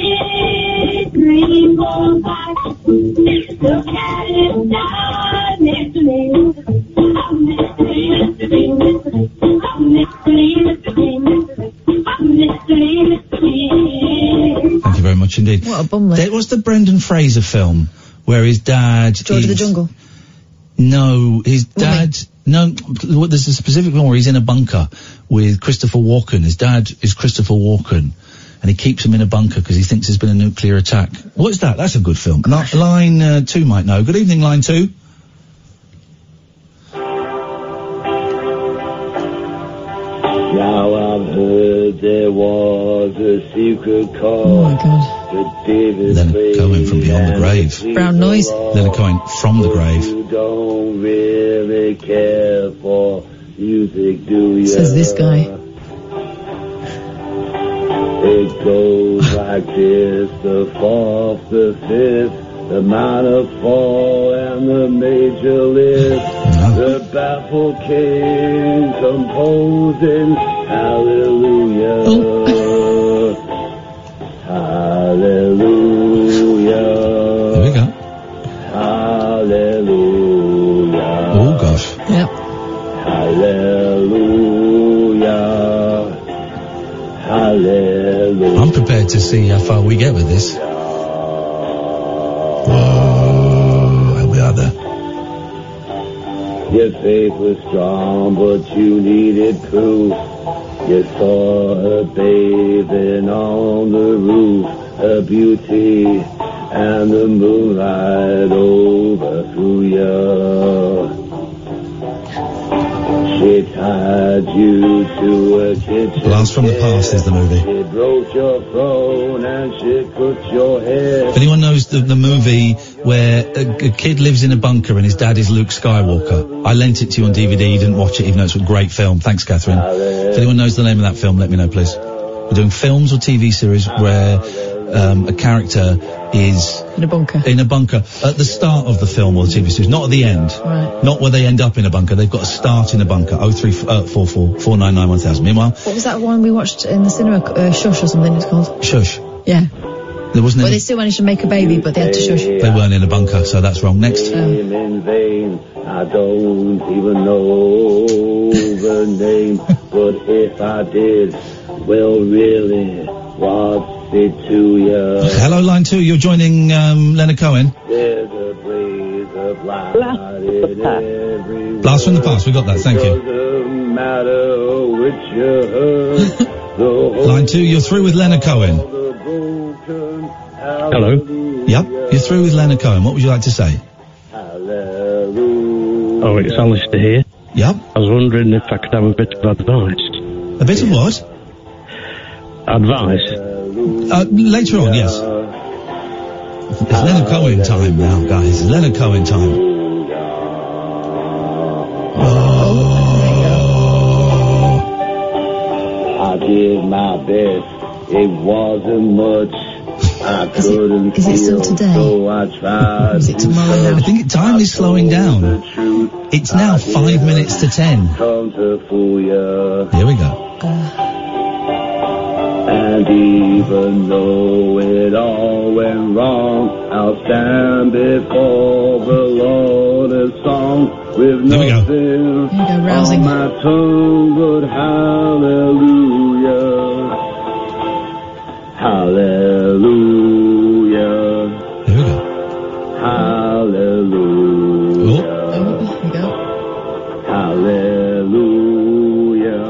[SPEAKER 15] 3, 4, 5. Look at it now, next to me. I'm next to me, next to me, next to me. I'm next to me, next to me, next to me. I'm next to me, next to me.
[SPEAKER 3] Thank you very much indeed.
[SPEAKER 4] What a bumlet.
[SPEAKER 3] There was the Brendan Fraser film where his dad...
[SPEAKER 4] George of the Jungle.
[SPEAKER 3] No, his dad... No, there's a specific one where he's in a bunker with Christopher Walken. His dad is Christopher Walken. and he keeps them in a bunker because he thinks there's been a nuclear attack. What's that? That's a good film. Line 2 might know. Good evening, line 2.
[SPEAKER 16] Now I've heard there was a secret call.
[SPEAKER 4] Oh my God.
[SPEAKER 3] Leonard Cohen from Beyond the Grave.
[SPEAKER 4] Brown noise.
[SPEAKER 3] Leonard Cohen from the grave.
[SPEAKER 16] You don't really care for music, do you?
[SPEAKER 4] Says this guy.
[SPEAKER 16] It goes like this, the fourth, the fifth, the minor fall, and the major lift. The baffled king composing hallelujah. Hallelujah.
[SPEAKER 3] Here we go.
[SPEAKER 16] Hallelujah.
[SPEAKER 3] Oh gosh.
[SPEAKER 4] Yep.
[SPEAKER 16] Hallelujah. Hallelujah.
[SPEAKER 3] I'm prepared to see how far we get with this. Whoa, we are there.
[SPEAKER 16] Your faith was strong, but you needed proof. You saw her bathing on the roof, her beauty, and the moonlight overthrew you. She tied you to a kitchen.
[SPEAKER 3] Blast from the Past is the movie.
[SPEAKER 16] She broke your throne and she cooked your head.
[SPEAKER 3] If anyone knows the movie where a kid lives in a bunker and his dad is Luke Skywalker, I lent it to you on DVD. You didn't watch it, even though it's a great film. Thanks, Catherine. If anyone knows the name of that film, let me know, please. We're doing films or TV series where a character is
[SPEAKER 4] in a bunker
[SPEAKER 3] at the start of the film or the TV series, not at the end.
[SPEAKER 4] Right.
[SPEAKER 3] Not where they end up in a bunker. They've got to start in a bunker. 0344 499 1000. Meanwhile,
[SPEAKER 4] What was that one we watched in the cinema? Shush or something it's called.
[SPEAKER 3] shush.
[SPEAKER 4] Yeah.
[SPEAKER 3] There wasn't
[SPEAKER 4] Well,
[SPEAKER 3] any,
[SPEAKER 4] they still managed to make a baby, but they had to shush.
[SPEAKER 3] they weren't in a bunker, so that's wrong. Next.
[SPEAKER 16] In vain, I don't even know the name, but if I did, well, really, what's it to you?
[SPEAKER 3] Hello, line 2. You're joining Leonard Cohen.
[SPEAKER 16] There's a blaze of light in every
[SPEAKER 3] Blast from the Past. We got that. Thank you.
[SPEAKER 16] doesn't matter which you heard.
[SPEAKER 3] Line 2. You're through with Leonard Cohen.
[SPEAKER 11] Hello.
[SPEAKER 3] Yep. You're through with Leonard Cohen. What would you like to say?
[SPEAKER 11] Oh, it's Alistair here.
[SPEAKER 3] Yep.
[SPEAKER 11] I was wondering if I could have a bit of advice.
[SPEAKER 3] A bit of what?
[SPEAKER 11] Advice?
[SPEAKER 3] Later on, yes. It's Leonard Cohen time now, guys. It's Leonard Cohen time.
[SPEAKER 16] I did my best. It wasn't much. I couldn't
[SPEAKER 4] is it still today?
[SPEAKER 16] so I tried.
[SPEAKER 4] Is it tomorrow now?
[SPEAKER 3] I think time is slowing down. It's now 5 minutes to 10.
[SPEAKER 16] Come to fool you.
[SPEAKER 3] Here we go.
[SPEAKER 16] And even though it all went wrong, I'll stand before the Lord a song with nothing
[SPEAKER 4] rousing.
[SPEAKER 16] on my tongue but hallelujah. Hallelujah.
[SPEAKER 3] Here we go.
[SPEAKER 16] Hallelujah.
[SPEAKER 4] Here we go.
[SPEAKER 16] Hallelujah.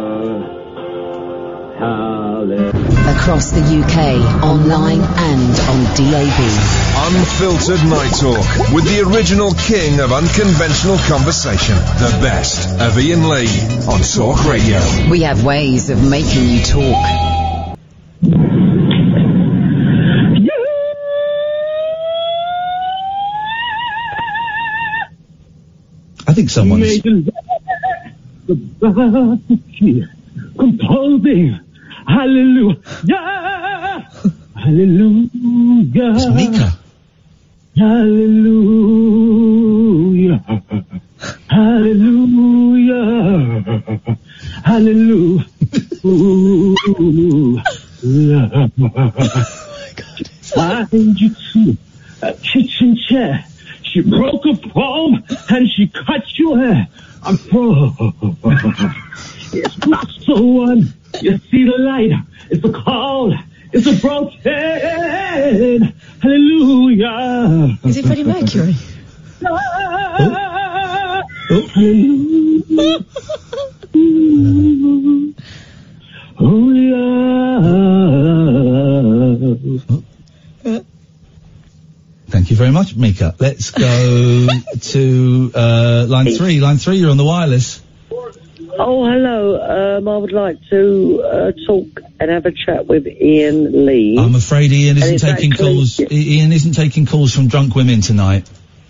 [SPEAKER 16] Hallelujah.
[SPEAKER 1] Across the UK, online and on DAB.
[SPEAKER 2] Unfiltered Night Talk with the original king of unconventional conversation. The best of Ian Lee on Talk Radio.
[SPEAKER 1] We have ways of making you talk.
[SPEAKER 3] I think someone's...
[SPEAKER 13] Composing. Hallelujah. Hallelujah.
[SPEAKER 3] It's Mika.
[SPEAKER 13] Hallelujah. Hallelujah. Hallelujah. Find you to a kitchen chair. She broke a palm and she cut your hair. I'm It's not so one. You see the light. It's a cold. It's a broken. Hallelujah.
[SPEAKER 4] Is it Freddie Mercury?
[SPEAKER 13] Oh yeah.
[SPEAKER 3] very much, Mika. Let's go to line 3. Line 3, you're on the wireless.
[SPEAKER 7] Oh, hello. I would like to talk and have a chat with Ian Lee.
[SPEAKER 3] I'm afraid Ian
[SPEAKER 7] And
[SPEAKER 3] isn't
[SPEAKER 7] it's
[SPEAKER 3] taking
[SPEAKER 7] actually-
[SPEAKER 3] calls. Ian isn't taking calls from drunk women tonight.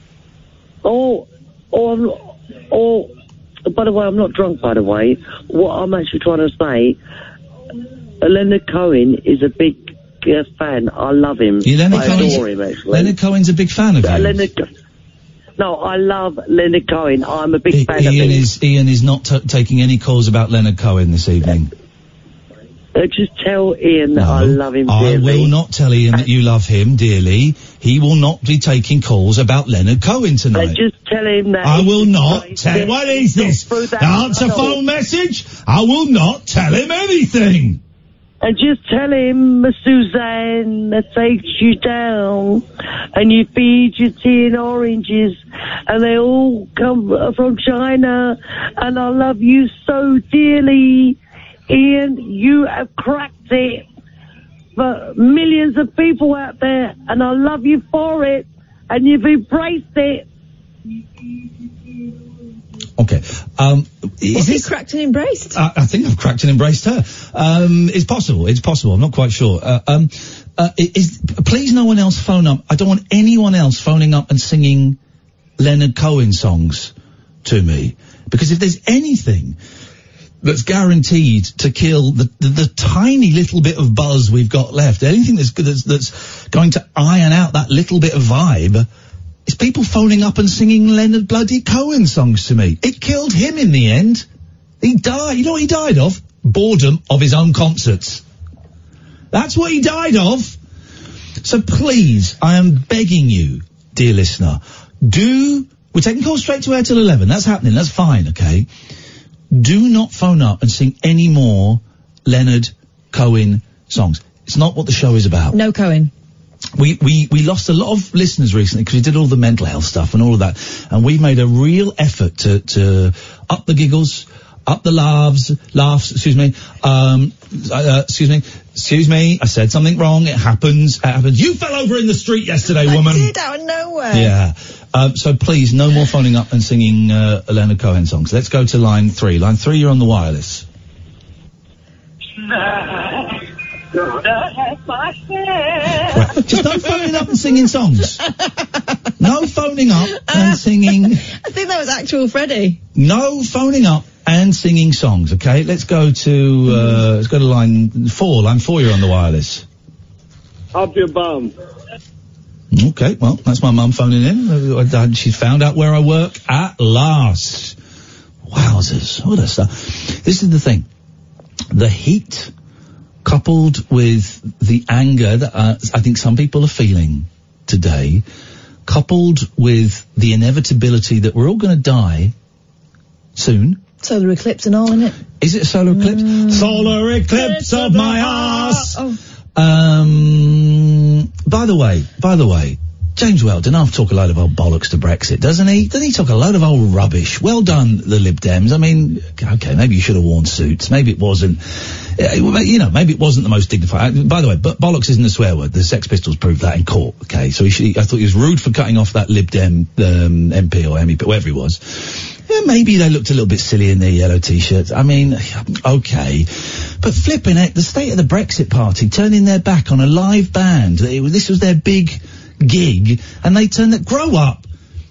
[SPEAKER 7] By the way, I'm not drunk, by the way. What I'm actually trying to say, Leonard Cohen is a big fan. I love him. I adore him, actually.
[SPEAKER 3] Leonard Cohen's a big fan of you.
[SPEAKER 7] No, I love Leonard Cohen. I'm a big fan of him.
[SPEAKER 3] Ian is not taking any calls about Leonard Cohen this evening.
[SPEAKER 7] Just tell Ian that I love him
[SPEAKER 3] I
[SPEAKER 7] dearly.
[SPEAKER 3] will not tell Ian that you love him dearly. He will not be taking calls about Leonard Cohen tonight.
[SPEAKER 7] Just tell him that.
[SPEAKER 3] I will not tell. What is this?
[SPEAKER 7] that
[SPEAKER 3] Answer
[SPEAKER 7] tunnel.
[SPEAKER 3] phone message? I will not tell him anything.
[SPEAKER 7] And just tell him Suzanne takes you down and you feed your tea and oranges and they all come from China and I love you so dearly. Ian, you have cracked it for millions of people out there and I love you for it and you've embraced it.
[SPEAKER 3] Okay.
[SPEAKER 4] Is he cracked and embraced?
[SPEAKER 3] I think I've cracked and embraced her. It's possible. It's possible. I'm not quite sure. Please no one else phone up. I don't want anyone else phoning up and singing Leonard Cohen songs to me. Because if there's anything that's guaranteed to kill the tiny little bit of buzz we've got left, anything that's going to iron out that little bit of vibe, it's people phoning up and singing Leonard bloody Cohen songs to me. It killed him in the end. He died. You know what he died of? Boredom of his own concerts. That's what he died of. So please, I am begging you, dear listener, we're taking calls straight to air till 11. That's happening. That's fine, okay? Do not phone up and sing any more Leonard Cohen songs. It's not what the show is about.
[SPEAKER 4] No Cohen.
[SPEAKER 3] We lost a lot of listeners recently because we did all the mental health stuff and all of that, and we've made a real effort to up the giggles, up the laughs, excuse me, I said something wrong, it happens. You fell over in the street yesterday, woman.
[SPEAKER 4] I did, out of nowhere.
[SPEAKER 3] Yeah. So please, no more phoning up and singing Leonard Cohen songs. Let's go to line 3. Line 3, you're on the wireless. Just no phoning up and singing songs. No phoning up and singing.
[SPEAKER 4] I think that was actual Freddie.
[SPEAKER 3] No phoning up and singing songs. Okay, let's go to line 4. Line 4, you're on the wireless.
[SPEAKER 17] Up your bum.
[SPEAKER 3] Okay, well, that's my mum phoning in. She's found out where I work at last. Wowzers, what a stuff. This is the thing. The heat, coupled with the anger that I think some people are feeling today, coupled with the inevitability that we're all going to die soon.
[SPEAKER 4] Solar eclipse and all, isn't it?
[SPEAKER 3] Is it a solar eclipse? Solar eclipse of my ass!
[SPEAKER 4] Oh.
[SPEAKER 3] By the way, James Weldon, I'll talk a load of old bollocks to Brexit, doesn't he? Doesn't he talk a load of old rubbish? Well done, the Lib Dems. I mean, okay, maybe you should have worn suits. Maybe it wasn't, maybe it wasn't the most dignified. By the way, bollocks isn't a swear word. The Sex Pistols proved that in court, okay? So I thought he was rude for cutting off that Lib Dem, MP or MEP, whatever he was. Yeah, maybe they looked a little bit silly in their yellow T-shirts. I mean, okay. But flipping it, the state of the Brexit Party turning their back on a live band. This was their big gig, and they turned that. Grow up.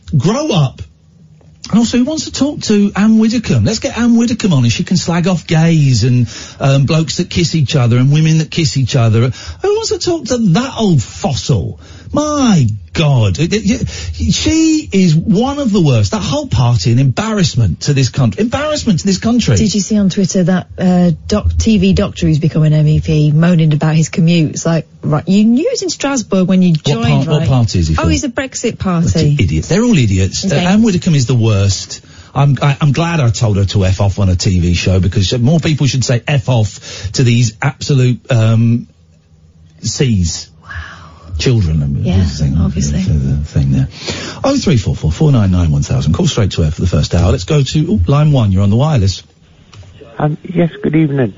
[SPEAKER 3] And also, who wants to talk to Anne Widdecombe? Let's get Anne Widdecombe on, and she can slag off gays and blokes that kiss each other and women that kiss each other. Who wants to talk to that old fossil? My God. She is one of the worst. That whole party, an embarrassment to this country.
[SPEAKER 4] Did you see on Twitter that TV doctor who's becoming MEP moaning about his commute? It's like, right, you knew it was in Strasbourg when you joined, right?
[SPEAKER 3] What party is he for?
[SPEAKER 4] Oh, he's a Brexit party.
[SPEAKER 3] Idiots. They're all idiots.
[SPEAKER 4] Okay.
[SPEAKER 3] Anne Widdecombe is the worst. I'm glad I told her to F off on a TV show, because more people should say F off to these absolute C's. Children,
[SPEAKER 4] yeah, obviously.
[SPEAKER 3] The thing there. 0344 499 1000. Call straight to air for the first hour. Let's go to line 1. You're on the wireless.
[SPEAKER 18] Yes, good evening.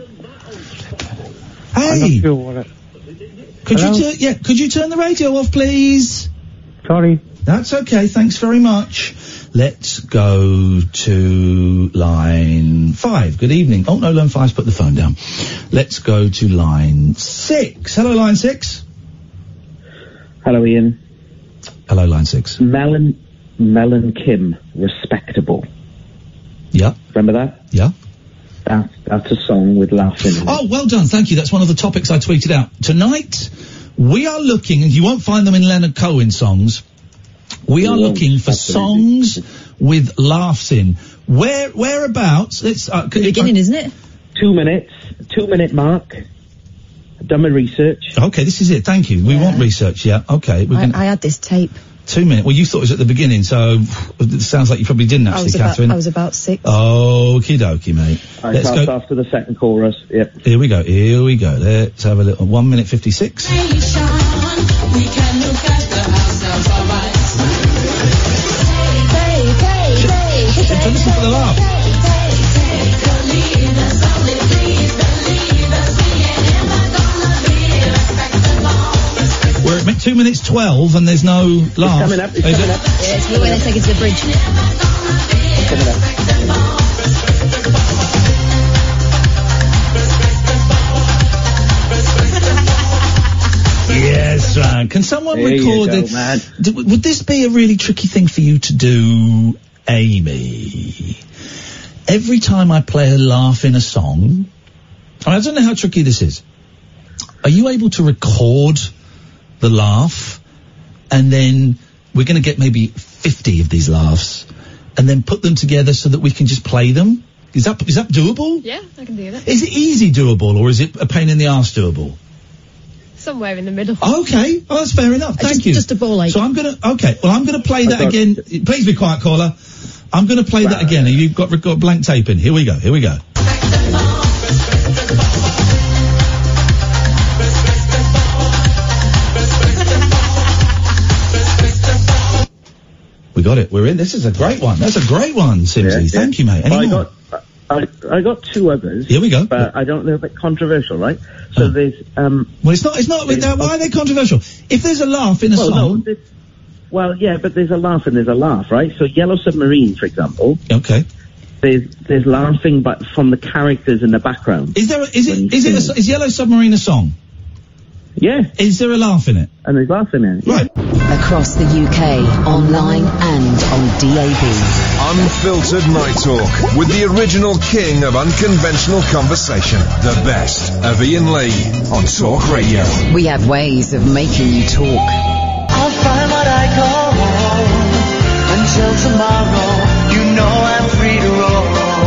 [SPEAKER 3] Hey.
[SPEAKER 18] I'm not sure what
[SPEAKER 3] Could you turn the radio off, please?
[SPEAKER 18] Sorry.
[SPEAKER 3] That's okay, thanks very much. Let's go to line 5. Good evening. Oh, no, line 5's put the phone down. Let's go to line 6. Hello, line 6.
[SPEAKER 19] Hello, Ian.
[SPEAKER 3] Hello, line 6.
[SPEAKER 19] Mel and Kim, Respectable.
[SPEAKER 3] Yeah.
[SPEAKER 19] Remember that?
[SPEAKER 3] Yeah.
[SPEAKER 19] That's a song with laughing in it.
[SPEAKER 3] Oh, well done, thank you. That's one of the topics I tweeted out. Tonight, we are looking, and you won't find them in Leonard Cohen songs, we are looking for songs with laughs in. Whereabouts? It's
[SPEAKER 4] the beginning, isn't it?
[SPEAKER 19] 2 minutes. 2 minute mark. I've done my research.
[SPEAKER 3] Okay, this is it. Thank you. We want research. Yeah. Okay.
[SPEAKER 4] I had this tape.
[SPEAKER 3] 2 minutes. Well, you thought it was at the beginning, so it sounds like you probably didn't actually, Catherine.
[SPEAKER 4] I was about 6.
[SPEAKER 3] Okie dokie, mate.
[SPEAKER 19] Let's go after the second chorus. Yep.
[SPEAKER 3] Here we go. Let's have a little 1 minute 56.
[SPEAKER 15] We can look after ourselves, alright.
[SPEAKER 3] Listen for the laugh. We're at 2 minutes 12 and there's no laugh.
[SPEAKER 19] It's coming up.
[SPEAKER 4] Yeah, it's when they take it to the bridge.
[SPEAKER 19] It's coming up.
[SPEAKER 3] Yes, man. Can someone record it? Would this be a really tricky thing for you to do, Amy? Every time I play a laugh in a song, I don't know how tricky this is. Are you able to record the laugh, and then we're going to get maybe 50 of these laughs, and then put them together so that we can just play them? Is that doable?
[SPEAKER 20] Yeah, I can do that.
[SPEAKER 3] Is it easy doable, or is it a pain in the arse doable?
[SPEAKER 20] Somewhere in the middle.
[SPEAKER 3] Okay, oh, that's fair enough. Thank you.
[SPEAKER 4] Just a ball ache.
[SPEAKER 3] So I'm gonna play that again. Please be quiet, caller. I'm gonna play that again. You've got blank tape in. Here we go. We got it. We're in. This is a great one. That's a great one, Simsy. Thank you, mate. Any more?
[SPEAKER 19] I got 2 others.
[SPEAKER 3] Here we go.
[SPEAKER 19] But I don't know, a bit controversial, right? So there's
[SPEAKER 3] Well, it's not. Why are they controversial? If there's a laugh in a song.
[SPEAKER 19] No, well, yeah, but there's a laugh and there's a laugh, right? So Yellow Submarine, for example.
[SPEAKER 3] Okay.
[SPEAKER 19] There's laughing, but from the characters in the background.
[SPEAKER 3] Is Yellow Submarine a song?
[SPEAKER 19] Yeah.
[SPEAKER 3] Is there a laugh in it?
[SPEAKER 19] And there's laughing in it.
[SPEAKER 3] Right.
[SPEAKER 1] Across the UK, online and on DAB.
[SPEAKER 2] Unfiltered Night Talk with the original king of unconventional conversation. The best of Ian Lee on Talk Radio.
[SPEAKER 1] We have ways of making you talk.
[SPEAKER 15] I'll find what I call home until tomorrow. You know I'm free to roll.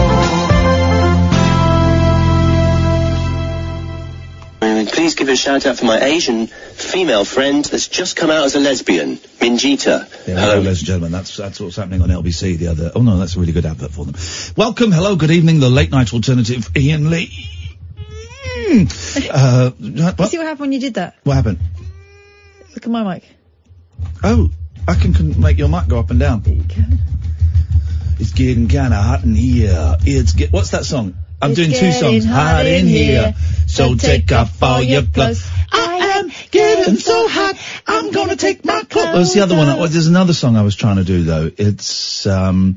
[SPEAKER 8] Please give a shout out for my Asian female friend that's just come out as a lesbian, Minjita.
[SPEAKER 3] Yeah, hello, ladies and gentlemen. That's what's happening on LBC. Oh no, that's a really good advert for them. Welcome, hello, good evening. The late night alternative, Ian Lee.
[SPEAKER 4] You see what happened when you did that?
[SPEAKER 3] What happened?
[SPEAKER 4] Look at my mic.
[SPEAKER 3] Oh, I can make your mic go up and down.
[SPEAKER 4] There you go.
[SPEAKER 3] It's getting kind of hot in here. What's that song? I'm doing 2 songs. Hot in here. So take off all your clothes. I am getting so hot. I'm gonna take my clothes. What's the other one? There's another song I was trying to do though. It's been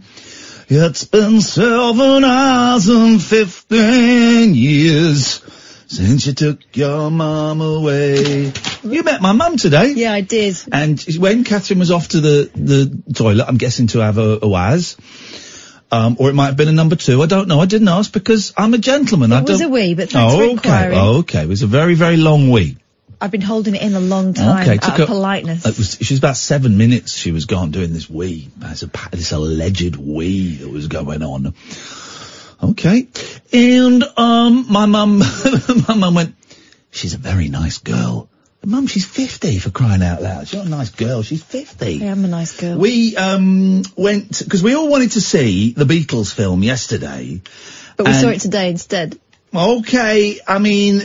[SPEAKER 3] 7,015 years since you took your mum away. You met my mum today.
[SPEAKER 4] Yeah, I did.
[SPEAKER 3] And when Catherine was off to the toilet, I'm guessing to have a waz. Or it might have been a number 2. I don't know. I didn't ask because I'm a gentleman.
[SPEAKER 4] It was a wee, but thanks for inquiring.
[SPEAKER 3] Okay. It was a very, very long wee.
[SPEAKER 4] I've been holding it in a long time out of politeness.
[SPEAKER 3] She was about 7 minutes. She was gone doing this wee. This alleged wee that was going on. Okay. And, my mum went, she's a very nice girl. Mum, she's 50 for crying out loud. She's not a nice girl. She's 50.
[SPEAKER 4] Yeah, I'm a nice girl.
[SPEAKER 3] We, went, because we all wanted to see the Beatles film yesterday.
[SPEAKER 4] But we saw it today instead.
[SPEAKER 3] Okay. I mean,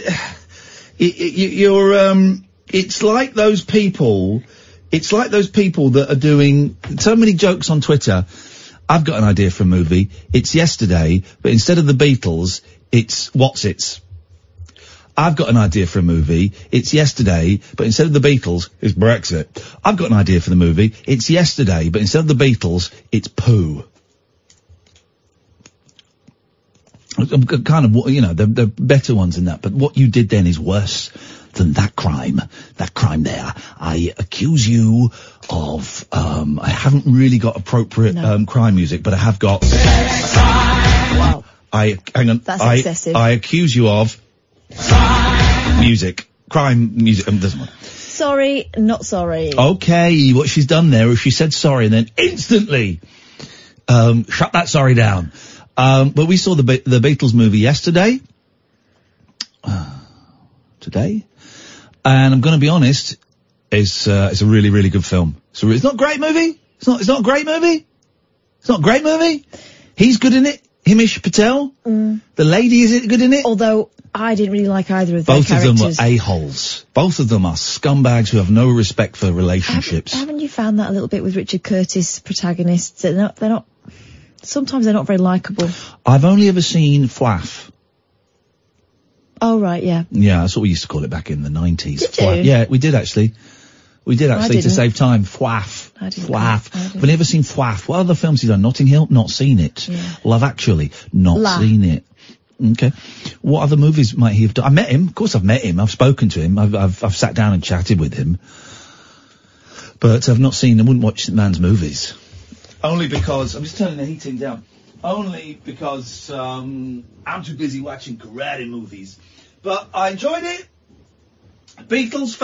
[SPEAKER 3] it's like those people that are doing so many jokes on Twitter. I've got an idea for a movie. It's yesterday, but instead of the Beatles, it's What's-Its. I've got an idea for a movie. It's Yesterday, but instead of the Beatles, it's Brexit. I've got an idea for the movie. It's Yesterday, but instead of the Beatles, it's poo. Kind of, you know, they're better ones than that, but what you did then is worse than that crime there. I accuse you of, I haven't really got appropriate, crime music, but I have got...
[SPEAKER 4] Wow.
[SPEAKER 3] Hang on.
[SPEAKER 4] That's excessive.
[SPEAKER 3] I accuse you of... Crime music, doesn't matter.
[SPEAKER 4] Sorry, not sorry.
[SPEAKER 3] Okay, what she's done there is she said sorry and then instantly, shut that sorry down. But we saw the Beatles movie yesterday. Today. And I'm gonna be honest, it's a really, really good film. So it's not a great movie. It's not a great movie. It's not a great movie. He's good in it. Himish Patel. The lady is good in it.
[SPEAKER 4] Although I didn't really like either of their
[SPEAKER 3] Both
[SPEAKER 4] characters.
[SPEAKER 3] of them were a-holes. Both of them are scumbags who have no respect for relationships.
[SPEAKER 4] Haven't you found that a little bit with Richard Curtis protagonists? They're not. Sometimes they're not very likeable.
[SPEAKER 3] I've only ever seen Flaff.
[SPEAKER 4] Oh right, yeah.
[SPEAKER 3] Yeah, that's what we used to call it back in the 90s.
[SPEAKER 4] Did
[SPEAKER 3] Flaff.
[SPEAKER 4] you?
[SPEAKER 3] Yeah, we did actually. We did actually to
[SPEAKER 4] didn't.
[SPEAKER 3] save time. Flaff.
[SPEAKER 4] I didn't.
[SPEAKER 3] Flaff.
[SPEAKER 4] I didn't.
[SPEAKER 3] I've never seen Flaff. What other films have you done? Notting Hill? Not seen it.
[SPEAKER 4] Yeah.
[SPEAKER 3] Love Actually? Not
[SPEAKER 4] La.
[SPEAKER 3] seen it. Okay. What other movies might he have done? I met him. Of course I've met him. I've spoken to him. I've sat down and chatted with him. But I've not seen, I wouldn't watch the man's movies. Only because, I'm just turning the heating down. Only because, I'm too busy watching karate movies. But I enjoyed it. Beatles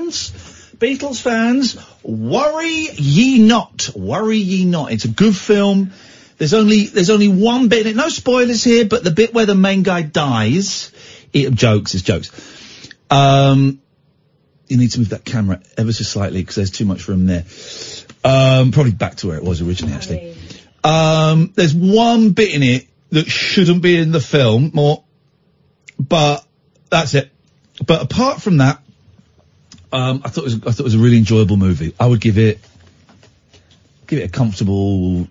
[SPEAKER 3] fans, worry ye not. Worry ye not. It's a good film. There's only one bit in it. No spoilers here, but the bit where the main guy dies, it's jokes. You need to move that camera ever so slightly because there's too much room there. Probably back to where it was originally, actually. There's one bit in it that shouldn't be in the film, but that's it. But apart from that, I thought it was a really enjoyable movie. I would give it a comfortable.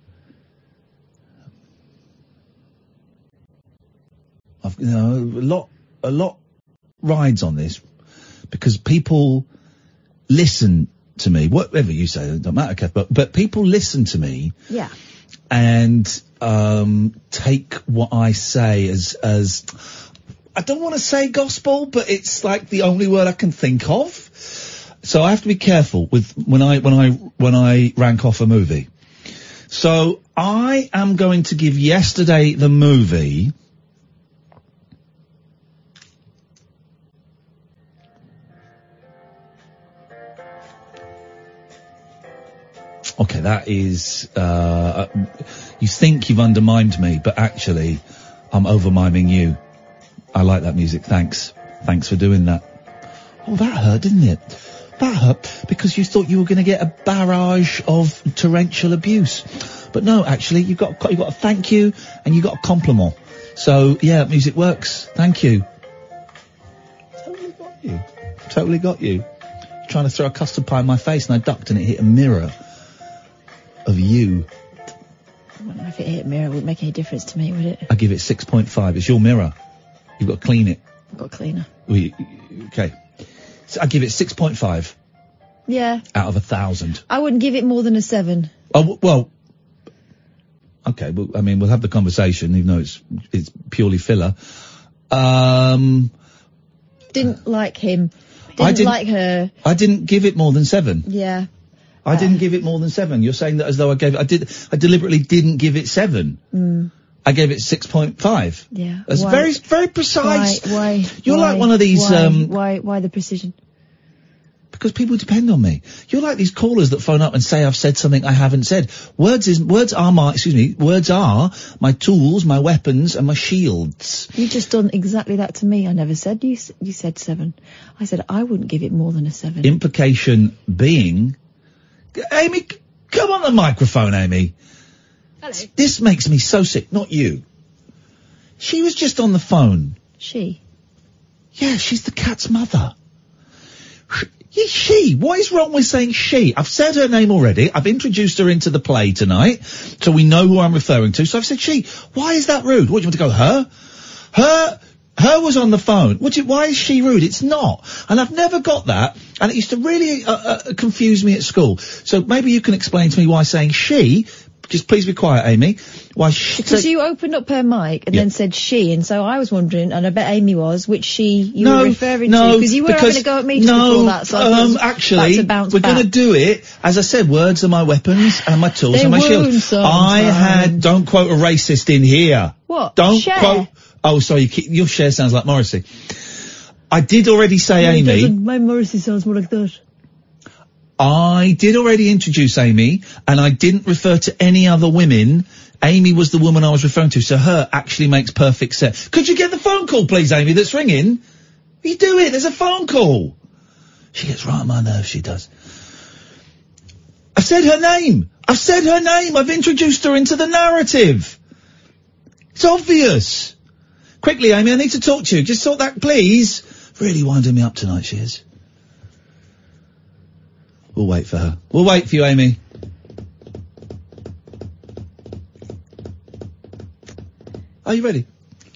[SPEAKER 3] A lot rides on this because people listen to me. Whatever you say, it don't matter, Kev, but people listen to me.
[SPEAKER 4] Yeah.
[SPEAKER 3] And take what I say as I don't want to say gospel, but it's like the only word I can think of. So I have to be careful with when I rank off a movie. So I am going to give Yesterday the movie okay, that is, you think you've undermined me, but actually, I'm overmiming you. I like that music, thanks. Thanks for doing that. Oh, that hurt, didn't it? That hurt, because you thought you were gonna get a barrage of torrential abuse. But no, actually, you got a thank you, and you got a compliment. So, yeah, music works. Thank you. Totally got you. Trying to throw a custard pie in my face, and I ducked, and it hit a mirror of you.
[SPEAKER 4] I don't know if it hit a mirror, it wouldn't make any difference to me, would it?
[SPEAKER 3] I give it 6.5. It's your mirror. You've got to clean it.
[SPEAKER 4] I've got a cleaner.
[SPEAKER 3] Okay. So I give it 6.5
[SPEAKER 4] Yeah.
[SPEAKER 3] out of 1,000.
[SPEAKER 4] I wouldn't give it more than a 7.
[SPEAKER 3] Oh, well. Okay, well, I mean, we'll have the conversation, even though it's purely filler.
[SPEAKER 4] Didn't like him. Didn't like her.
[SPEAKER 3] I didn't give it more than 7.
[SPEAKER 4] Yeah.
[SPEAKER 3] I didn't give it more than 7. You're saying that as though I deliberately didn't give it 7. I gave it 6.5.
[SPEAKER 4] Yeah.
[SPEAKER 3] That's
[SPEAKER 4] Why?
[SPEAKER 3] very, very precise.
[SPEAKER 4] Why?
[SPEAKER 3] You're like one of these,
[SPEAKER 4] Why the precision?
[SPEAKER 3] Because people depend on me. You're like these callers that phone up and say I've said something I haven't said. Words are my tools, my weapons, and my shields.
[SPEAKER 4] You just done exactly that to me. I never said you said 7. I said I wouldn't give it more than a 7.
[SPEAKER 3] Implication being, Amy, come on the microphone, Amy.
[SPEAKER 20] Hello.
[SPEAKER 3] This makes me so sick, not you. She was just on the phone.
[SPEAKER 4] She?
[SPEAKER 3] Yeah, she's the cat's mother. She. What is wrong with saying she? I've said her name already. I've introduced her into the play tonight, so we know who I'm referring to. So I've said she. Why is that rude? What, do you want to go her? Her was on the phone. Why is she rude? It's not. And I've never got that. And it used to really confuse me at school. So maybe you can explain to me why saying she, just please be quiet, Amy, why she...
[SPEAKER 4] Because you opened up her mic and then said she, and so I was wondering, and I bet Amy was, which she you were referring to. Because you were having a go at me just before that, so I thought
[SPEAKER 3] actually,
[SPEAKER 4] to bounce
[SPEAKER 3] we're
[SPEAKER 4] back.
[SPEAKER 3] going to do it. As I said, words are my weapons and my tools and my shield. Don't quote a racist in here.
[SPEAKER 4] What?
[SPEAKER 3] Don't
[SPEAKER 4] Cher?
[SPEAKER 3] quote... Oh, sorry, your share sounds like Morrissey. I did already say, Amy...
[SPEAKER 4] My Morrissey sounds more like that.
[SPEAKER 3] I did already introduce Amy, and I didn't refer to any other women. Amy was the woman I was referring to, so her actually makes perfect sense. Could you get the phone call, please, Amy, that's ringing? You do it, there's a phone call. She gets right on my nerves, she does. I've said her name. I've introduced her into the narrative. It's obvious. Quickly, Amy, I need to talk to you. Just sort that, please. Really winding me up tonight, she is. We'll wait for her. We'll wait for you, Amy. Are you ready?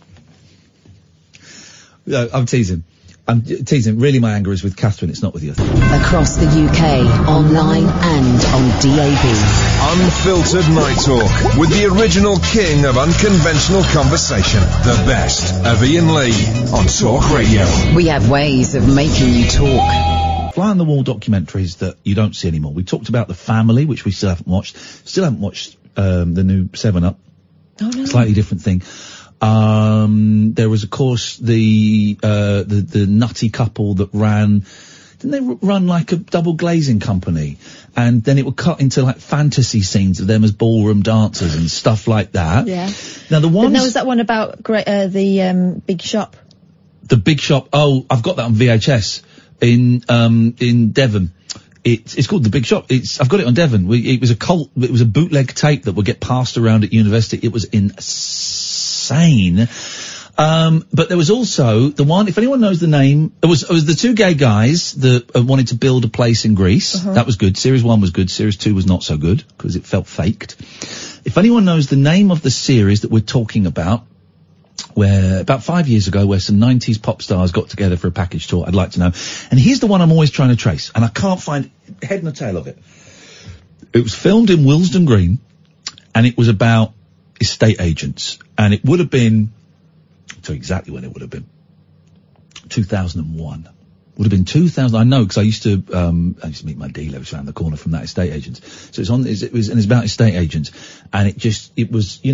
[SPEAKER 3] No, I'm teasing. Really, my anger is with Catherine, it's not with you.
[SPEAKER 1] Across the UK, online and on DAB.
[SPEAKER 2] Unfiltered Night Talk with the original king of unconventional conversation. The best of Ian Lee on Talk Radio.
[SPEAKER 1] We have ways of making you talk.
[SPEAKER 3] Fly on the wall documentaries that you don't see anymore. We talked about The Family, which we still haven't watched. Still haven't watched the new 7-Up.
[SPEAKER 4] Oh, no.
[SPEAKER 3] Slightly different thing. There was, of course, the nutty couple that ran. Didn't they run like a double glazing company? And then it would cut into like fantasy scenes of them as ballroom dancers and stuff like that.
[SPEAKER 4] Yeah.
[SPEAKER 3] Now the ones.
[SPEAKER 4] But there was that one about the Big Shop.
[SPEAKER 3] The Big Shop. Oh, I've got that on VHS in Devon. It's called The Big Shop. I've got it on Devon. It was a bootleg tape that would get passed around at university. It was insane. But there was also the one, if anyone knows the name, it was the two gay guys that wanted to build a place in Greece.
[SPEAKER 4] Uh-huh.
[SPEAKER 3] That was good. Series 1 was good. Series 2 was not so good because it felt faked. If anyone knows the name of the series that we're talking about, where about 5 years ago, where some 90s pop stars got together for a package tour, I'd like to know. And here's the one I'm always trying to trace, and I can't find head and tail of it. It was filmed in Willesden Green, and it was about estate agents, and it would have been, I'll tell you exactly when it would have been, 2001. Would have been 2000. I know because I used to meet my dealers around the corner from that estate agent. So it was about estate agents, and it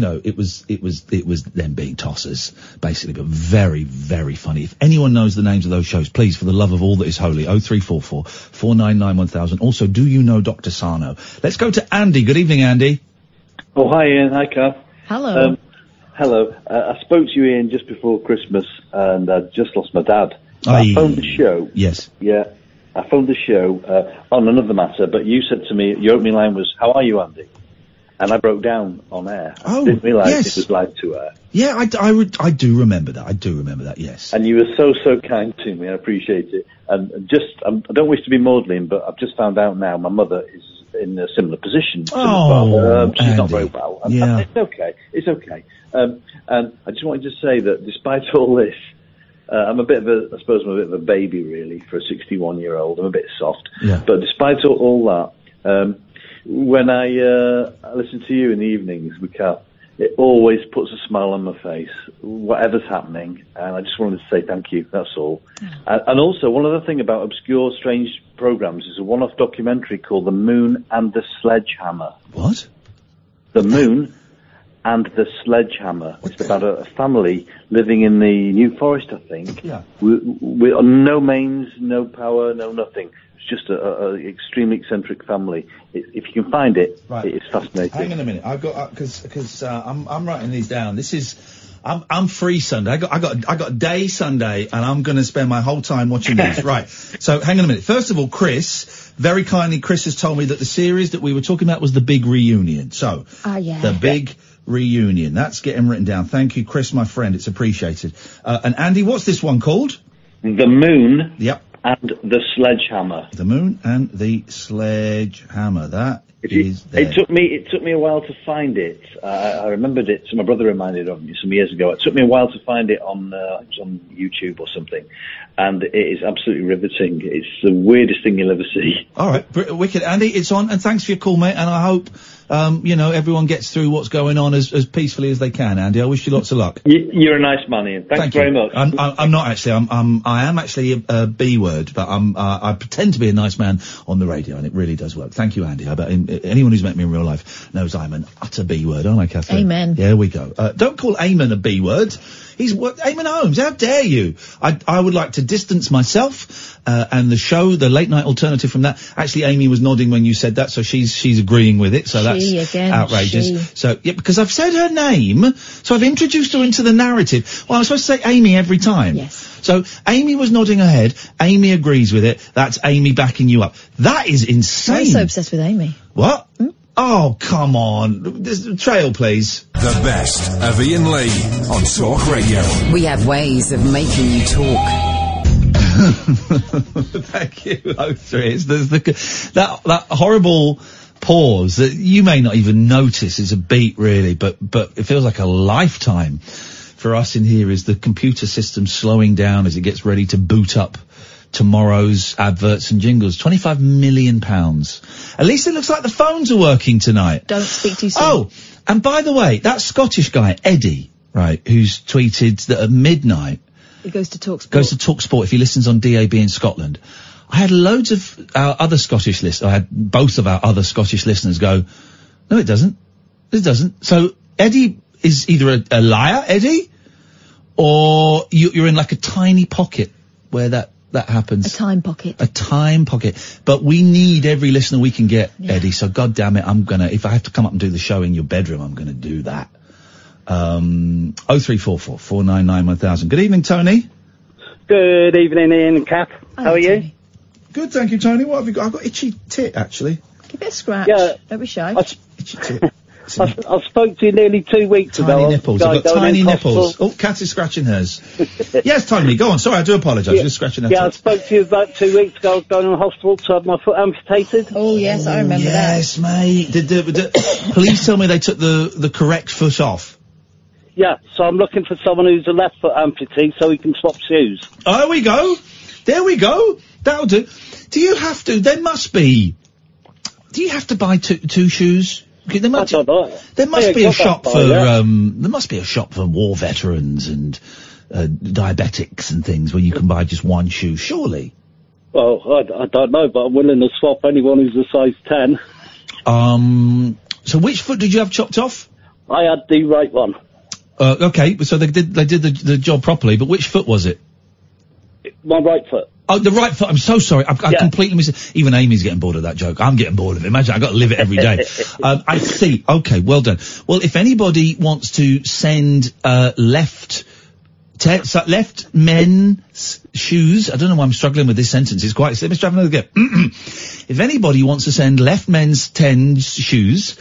[SPEAKER 3] was them being tossers basically, but very, very funny. If anyone knows the names of those shows, please, for the love of all that is holy, 0344 499 1000. Also, do you know Dr. Sarno? Let's go to Andy. Good evening, Andy.
[SPEAKER 21] Oh, hi, Ian. Hi, Kath.
[SPEAKER 4] Hello.
[SPEAKER 21] Hello. I spoke to you, Ian, just before Christmas, and I just lost my dad. I phoned the show.
[SPEAKER 3] Yes.
[SPEAKER 21] Yeah, I phoned the show on another matter, but you said to me, your opening line was, "How are you, Andy?" And I broke down on air. I didn't realise it was live to air.
[SPEAKER 3] Yeah, I do remember that. I do remember that, yes.
[SPEAKER 21] And you were so kind to me. I appreciate it. And I don't wish to be maudling, but I've just found out now my mother is in a similar position. She's not very well.
[SPEAKER 3] Yeah.
[SPEAKER 21] It's okay. And I just wanted to say that despite all this, I'm a bit of a baby really for a 61-year-old. I'm a bit soft.
[SPEAKER 3] Yeah.
[SPEAKER 21] But despite all that, when I listen to you in the evenings with Kat, it always puts a smile on my face, whatever's happening. And I just wanted to say thank you. That's all. And also, one other thing about obscure, strange programs is a one-off documentary called The Moon and the Sledgehammer.
[SPEAKER 3] What?
[SPEAKER 21] The Moon and the Sledgehammer. It's about a family living in the New Forest, I think.
[SPEAKER 3] Yeah.
[SPEAKER 21] With no mains, no power, no nothing. It's just a extremely eccentric family. If you can find it,
[SPEAKER 3] Right.
[SPEAKER 21] it is fascinating.
[SPEAKER 3] Hang on a minute. I've got because I'm writing these down. This is I'm free Sunday. I got day Sunday, and I'm going to spend my whole time watching these. Right. So hang on a minute. First of all, Chris, very kindly, Chris has told me that the series that we were talking about was The Big Reunion. So The Big Reunion. That's getting written down. Thank you, Chris, my friend. It's appreciated. And Andy, what's this one called?
[SPEAKER 21] The Moon.
[SPEAKER 3] Yep.
[SPEAKER 21] and the Sledgehammer.
[SPEAKER 3] The Moon and the Sledgehammer. That is there.
[SPEAKER 21] It took me a while to find it. I remembered it. So my brother reminded of me some years ago. It took me a while to find it on it was on YouTube or something, and it is absolutely riveting. It's the weirdest thing you'll ever see.
[SPEAKER 3] All right, wicked, Andy. It's on, and thanks for your call, mate. And I hope everyone gets through what's going on as peacefully as they can. Andy, I wish you lots of luck.
[SPEAKER 21] You're a nice man, Ian. Thanks very much.
[SPEAKER 3] I'm not actually. I am actually a B word, but I pretend to be a nice man on the radio, and it really does work. Thank you, Andy. I bet anyone who's met me in real life knows I'm an utter B word, aren't I, Catherine?
[SPEAKER 4] Amen.
[SPEAKER 3] There we go. Don't call Eamon a B word. He's Eamon Holmes. How dare you? I would like to distance myself and the show, the late night alternative, from that. Actually, Amy was nodding when you said that, so she's agreeing with it. So that's outrageous. So yeah, because I've said her name, so I've introduced her into the narrative. Well, I'm supposed to say Amy every time.
[SPEAKER 4] Yes.
[SPEAKER 3] So Amy was nodding her head. Amy agrees with it. That's Amy backing you up. That is insane.
[SPEAKER 4] I'm so obsessed with Amy.
[SPEAKER 3] What? Oh, come on. Trail, please.
[SPEAKER 2] The best of Ian Lee on Talk Radio.
[SPEAKER 1] We have ways of making you talk.
[SPEAKER 3] Thank you, 03. There's that horrible pause that you may not even notice is a beat, really, but it feels like a lifetime for us in here. Is the computer system slowing down as it gets ready to boot up tomorrow's adverts and jingles. £25 million. At least it looks like the phones are working tonight.
[SPEAKER 4] Don't speak too soon.
[SPEAKER 3] Oh, and by the way, that Scottish guy, Eddie, right, who's tweeted that at midnight...
[SPEAKER 4] He goes to TalkSport.
[SPEAKER 3] Goes to TalkSport if he listens on DAB in Scotland. I had loads of our other Scottish listeners, I had both of our other Scottish listeners go, no, it doesn't. It doesn't. So Eddie is either a liar, Eddie, or you're in like a tiny pocket where that happens.
[SPEAKER 4] A time pocket.
[SPEAKER 3] A time pocket. But we need every listener we can get, Eddie, so God damn it, if I have to come up and do the show in your bedroom, I'm gonna do that. 0344 499 1000. Good evening, Tony.
[SPEAKER 5] Good evening, Ian and Kath. How are you?
[SPEAKER 3] Good, thank you, Tony. What have you got? I've got itchy tit, actually.
[SPEAKER 4] Give it a scratch.
[SPEAKER 5] Yeah.
[SPEAKER 4] Don't be shy.
[SPEAKER 3] Itchy tit.
[SPEAKER 5] I spoke to you nearly 2 weeks ago.
[SPEAKER 3] Tiny nipples. I've got tiny nipples. Oh, Kat is scratching hers. Yes, Tony, go on. Sorry, I do apologise. You're scratching her.
[SPEAKER 5] Yeah, I spoke to you about 2 weeks ago. I was going to the hospital to have my foot amputated.
[SPEAKER 4] Oh, yes, I remember that.
[SPEAKER 3] Yes, mate. Police tell me they took the correct foot off.
[SPEAKER 5] Yeah, so I'm looking for someone who's a left foot amputee so he can swap shoes.
[SPEAKER 3] Oh, there we go. There we go. That'll do. Do you have to? Do you have to buy two shoes? There must be a shop for there must be a shop for war veterans and diabetics and things where you can buy just one shoe, surely.
[SPEAKER 5] Well, I don't know, but I'm willing to swap anyone who's a size 10.
[SPEAKER 3] So which foot did you have chopped off?
[SPEAKER 5] I had the right one.
[SPEAKER 3] Okay, so they did the job properly, but which foot was it?
[SPEAKER 5] My right foot.
[SPEAKER 3] Oh, the right foot. I'm so sorry. I completely missed it. Even Amy's getting bored of that joke. I'm getting bored of it. Imagine I've got to live it every day. I see. Okay, well done. Well, if anybody wants to send left men's shoes, I don't know why I'm struggling with this sentence. It's quite. Let's try another go. If anybody wants to send left men's 10 shoes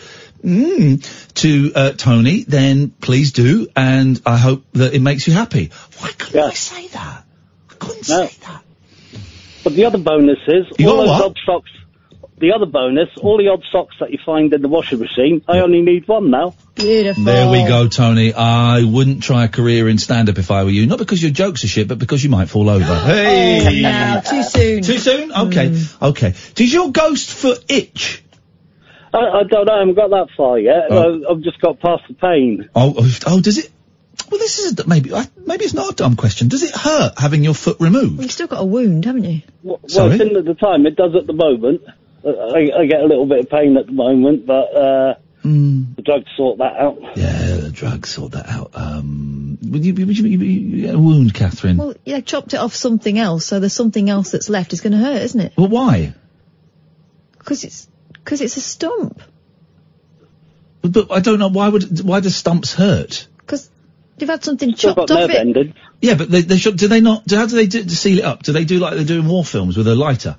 [SPEAKER 3] to Tony, then please do, and I hope that it makes you happy. Why couldn't I say that? I couldn't say that.
[SPEAKER 5] But the other bonus is all those odd socks. The other bonus, all the odd socks that you find in the washing machine, I only need one now.
[SPEAKER 4] Beautiful.
[SPEAKER 3] There we go, Tony. I wouldn't try a career in stand-up if I were you. Not because your jokes are shit, but because you might fall over. Hey!
[SPEAKER 4] No, too soon.
[SPEAKER 3] Too soon? Okay. Okay. Does your ghost foot itch?
[SPEAKER 5] I don't know. I haven't got that far yet. I've just got past the pain.
[SPEAKER 3] Oh, does it? Well, this is maybe it's not a dumb question. Does it hurt having your foot removed?
[SPEAKER 4] Well, you've still got a wound, haven't you?
[SPEAKER 5] Well, it's in at the time. It does at the moment. I get a little bit of pain at the moment, but the drugs sort that out.
[SPEAKER 3] Yeah, the drugs sort that out. Would you get a wound, Catherine?
[SPEAKER 4] Well, yeah, chopped it off something else, so there's something else that's left. It's going to hurt, isn't it?
[SPEAKER 3] Well, why?
[SPEAKER 4] Because it's a stump.
[SPEAKER 3] But I don't know why do stumps hurt?
[SPEAKER 4] Because you've had something chopped off it.
[SPEAKER 5] Ended.
[SPEAKER 3] Yeah, but they should. Do they not? How do they do to seal it up? Do they do like they do in war films with a lighter?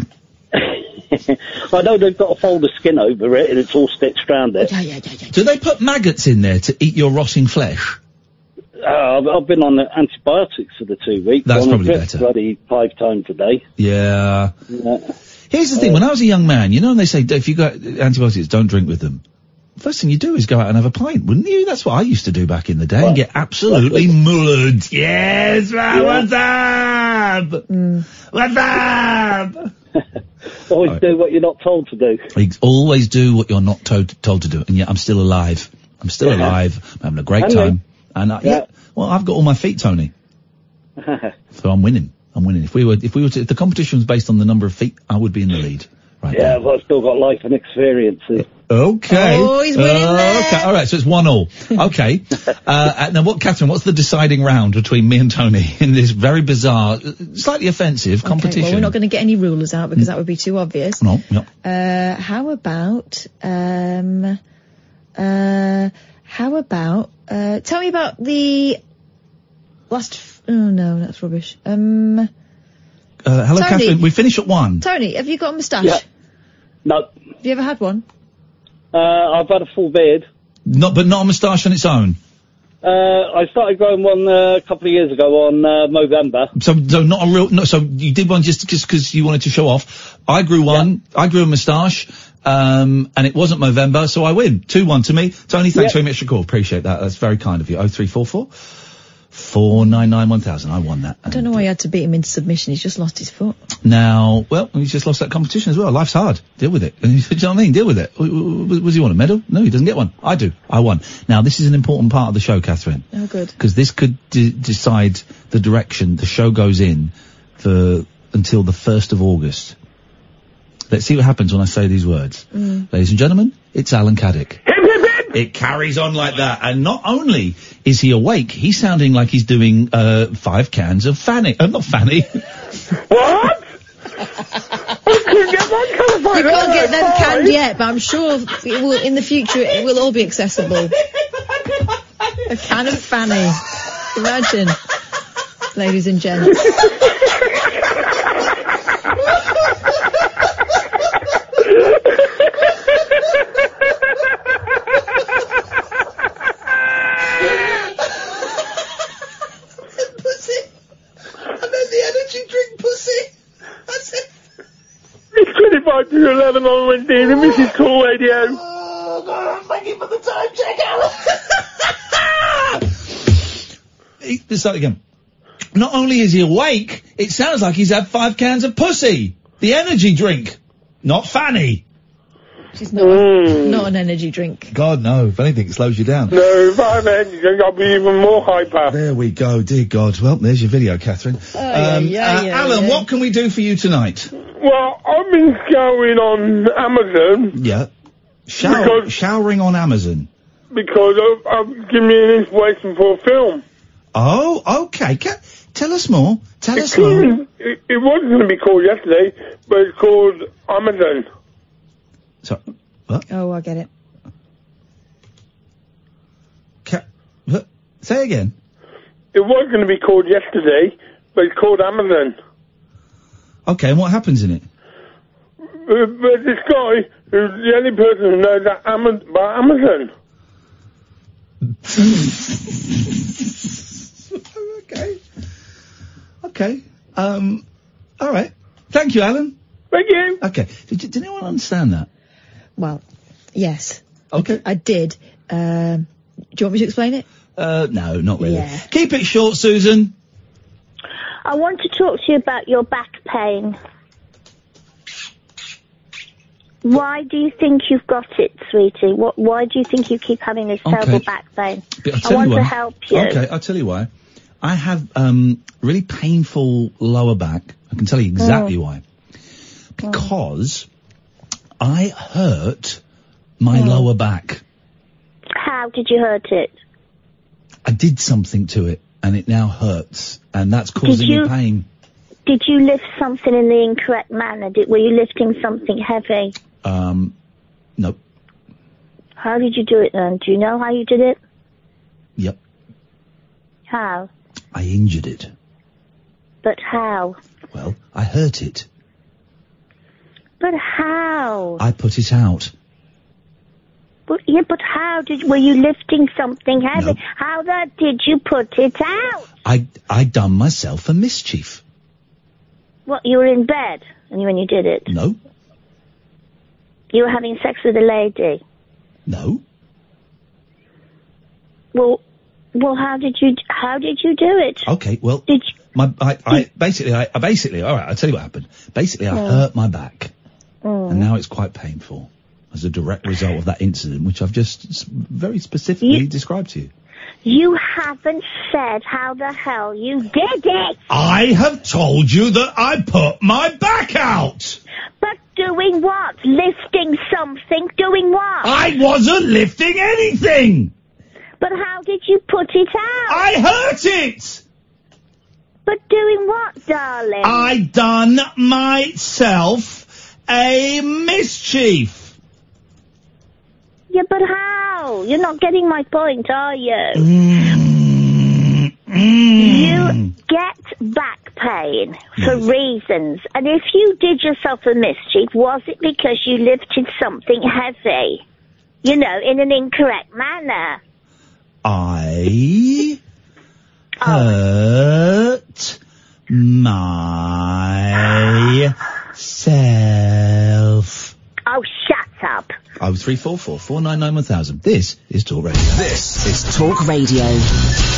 [SPEAKER 5] I know they've got a fold of skin over it and it's all stitched round it.
[SPEAKER 3] Do they put maggots in there to eat your rotting flesh?
[SPEAKER 5] I've been on antibiotics for the 2 weeks.
[SPEAKER 3] That's
[SPEAKER 5] on
[SPEAKER 3] probably
[SPEAKER 5] a drip
[SPEAKER 3] better.
[SPEAKER 5] Bloody 5 times a day.
[SPEAKER 3] Yeah. Here's the thing, when I was a young man, you know, when they say, if you got antibiotics, don't drink with them. First thing you do is go out and have a pint, wouldn't you? That's what I used to do back in the day and get absolutely mullered. Yes, man, what's up? What's up?
[SPEAKER 5] Always do what you're not told to do.
[SPEAKER 3] Always do what you're not told to do, and yet I'm still alive. I'm still alive. I'm having a great time. And well, I've got all my feet, Tony. So I'm winning. If the competition was based on the number of feet, I would be in the lead. Right.
[SPEAKER 5] Yeah, but I've still got life and experience.
[SPEAKER 3] Okay.
[SPEAKER 4] Oh, he's winning there.
[SPEAKER 3] Okay. All right. So it's 1-1. Okay. Now, Catherine? What's the deciding round between me and Tony in this very bizarre, slightly offensive competition?
[SPEAKER 4] Well, we're not going to get any rulers out because that would be too obvious.
[SPEAKER 3] No.
[SPEAKER 4] How about? Tell me about the last. Oh no, that's rubbish.
[SPEAKER 3] Hello,
[SPEAKER 4] Tony.
[SPEAKER 3] Catherine. We finish at 1.
[SPEAKER 4] Tony, have you got a moustache?
[SPEAKER 5] Yeah. No.
[SPEAKER 4] Have you ever had one?
[SPEAKER 5] I've had a full beard.
[SPEAKER 3] But not a moustache on its own.
[SPEAKER 5] I started growing one a couple of years ago on Movember.
[SPEAKER 3] So not a real. No, so you did one just because you wanted to show off. I grew one. Yeah. I grew a moustache. And it wasn't Movember, so I win. 2-1 to me. Tony, thanks very much for the call. Appreciate that. That's very kind of you. 0344 499 1000. I won that.
[SPEAKER 4] I don't know why you had to beat him into submission. He's just lost his foot.
[SPEAKER 3] Now, well, he's just lost that competition as well. Life's hard. Deal with it. Do you know what I mean? Deal with it. Was he want a medal? No, he doesn't get one. I do. I won. Now, this is an important part of the show, Catherine.
[SPEAKER 4] Oh, good.
[SPEAKER 3] Because this could decide the direction the show goes in until the 1st of August. Let's see what happens when I say these words. Ladies and gentlemen, it's Alan Caddick. It carries on like that. And not only is he awake, he's sounding like he's doing 5 cans of Fanny. Not Fanny.
[SPEAKER 15] What?
[SPEAKER 4] You can't get them canned yet, but I'm sure it will, in the future it will all be accessible. A can of Fanny. Imagine, ladies and gents.
[SPEAKER 15] It's 25 to 11 on Wednesday, and this is Cool Radio.
[SPEAKER 3] Oh, God, I'm thank you for the time check, Alan. Let's start again. Not only is he awake, it sounds like he's had 5 cans of pussy. The energy drink. Not Fanny.
[SPEAKER 4] She's not an energy drink.
[SPEAKER 3] God, no. If anything, it slows you down.
[SPEAKER 15] No, if I have an energy drink, I'll be even more hyper.
[SPEAKER 3] There we go. Dear God. Well, there's your video, Catherine. Alan, what can we do for you tonight?
[SPEAKER 15] Well, I've been scouring on Amazon.
[SPEAKER 3] Yeah. Showering on Amazon.
[SPEAKER 15] Because I've given me an inspiration for a film.
[SPEAKER 3] Oh, okay. Tell us more. Tell us more.
[SPEAKER 15] It wasn't going to be called yesterday, but it's called Amazon.
[SPEAKER 3] So, what?
[SPEAKER 4] Oh, I get it.
[SPEAKER 3] Say again.
[SPEAKER 15] It was going to be called yesterday, but it's called Amazon.
[SPEAKER 3] Okay, and what happens in it?
[SPEAKER 15] But this guy, who's the only person who knows that about Amazon.
[SPEAKER 3] Okay. All right. Thank you, Alan.
[SPEAKER 15] Thank you.
[SPEAKER 3] Okay. Did anyone understand that?
[SPEAKER 4] Well, yes.
[SPEAKER 3] Okay.
[SPEAKER 4] I did. Do you want me to explain it?
[SPEAKER 3] No, not really.
[SPEAKER 4] Yeah.
[SPEAKER 3] Keep it short, Susan.
[SPEAKER 9] I want to talk to you about your back pain. Why do you think you've got it, sweetie? Why do you think you keep having this terrible back pain? I want to help you.
[SPEAKER 3] Okay, I'll tell you why. I have really painful lower back. I can tell you exactly why. Because I hurt my lower back.
[SPEAKER 9] How did you hurt it?
[SPEAKER 3] I did something to it, and it now hurts, and that's causing me pain.
[SPEAKER 9] Did you lift something in the incorrect manner? Were you lifting something heavy?
[SPEAKER 3] Nope.
[SPEAKER 9] How did you do it then? Do you know how you did it?
[SPEAKER 3] Yep.
[SPEAKER 9] How?
[SPEAKER 3] I injured it.
[SPEAKER 9] But how?
[SPEAKER 3] Well, I hurt it.
[SPEAKER 9] But how?
[SPEAKER 3] I put it out.
[SPEAKER 9] But how were you lifting something heavy?
[SPEAKER 3] No.
[SPEAKER 9] How did you put it out?
[SPEAKER 3] I done myself a mischief.
[SPEAKER 9] What, you were in bed when you did it?
[SPEAKER 3] No.
[SPEAKER 9] You were having sex with a lady?
[SPEAKER 3] No.
[SPEAKER 9] Well, how did you do it?
[SPEAKER 3] Okay, well,
[SPEAKER 9] did you,
[SPEAKER 3] I basically, all right, I'll tell you what happened. Basically, I hurt my back, and now it's quite painful as a direct result of that incident, which I've just very specifically described to you.
[SPEAKER 9] You haven't said how the hell you did it.
[SPEAKER 3] I have told you that I put my back out.
[SPEAKER 9] But doing what? Lifting something? Doing what?
[SPEAKER 3] I wasn't lifting anything.
[SPEAKER 9] But how did you put it out?
[SPEAKER 3] I hurt it.
[SPEAKER 9] But doing what, darling?
[SPEAKER 3] I done myself a mischief.
[SPEAKER 9] Yeah, but how? You're not getting my point, are you? You get back pain for reasons. And if you did yourself a mischief, was it because you lifted something heavy? You know, in an incorrect manner.
[SPEAKER 3] I hurt myself.
[SPEAKER 9] Oh, shut up.
[SPEAKER 3] 03444 499 1000. This is Talk Radio.
[SPEAKER 1] This is Talk Radio.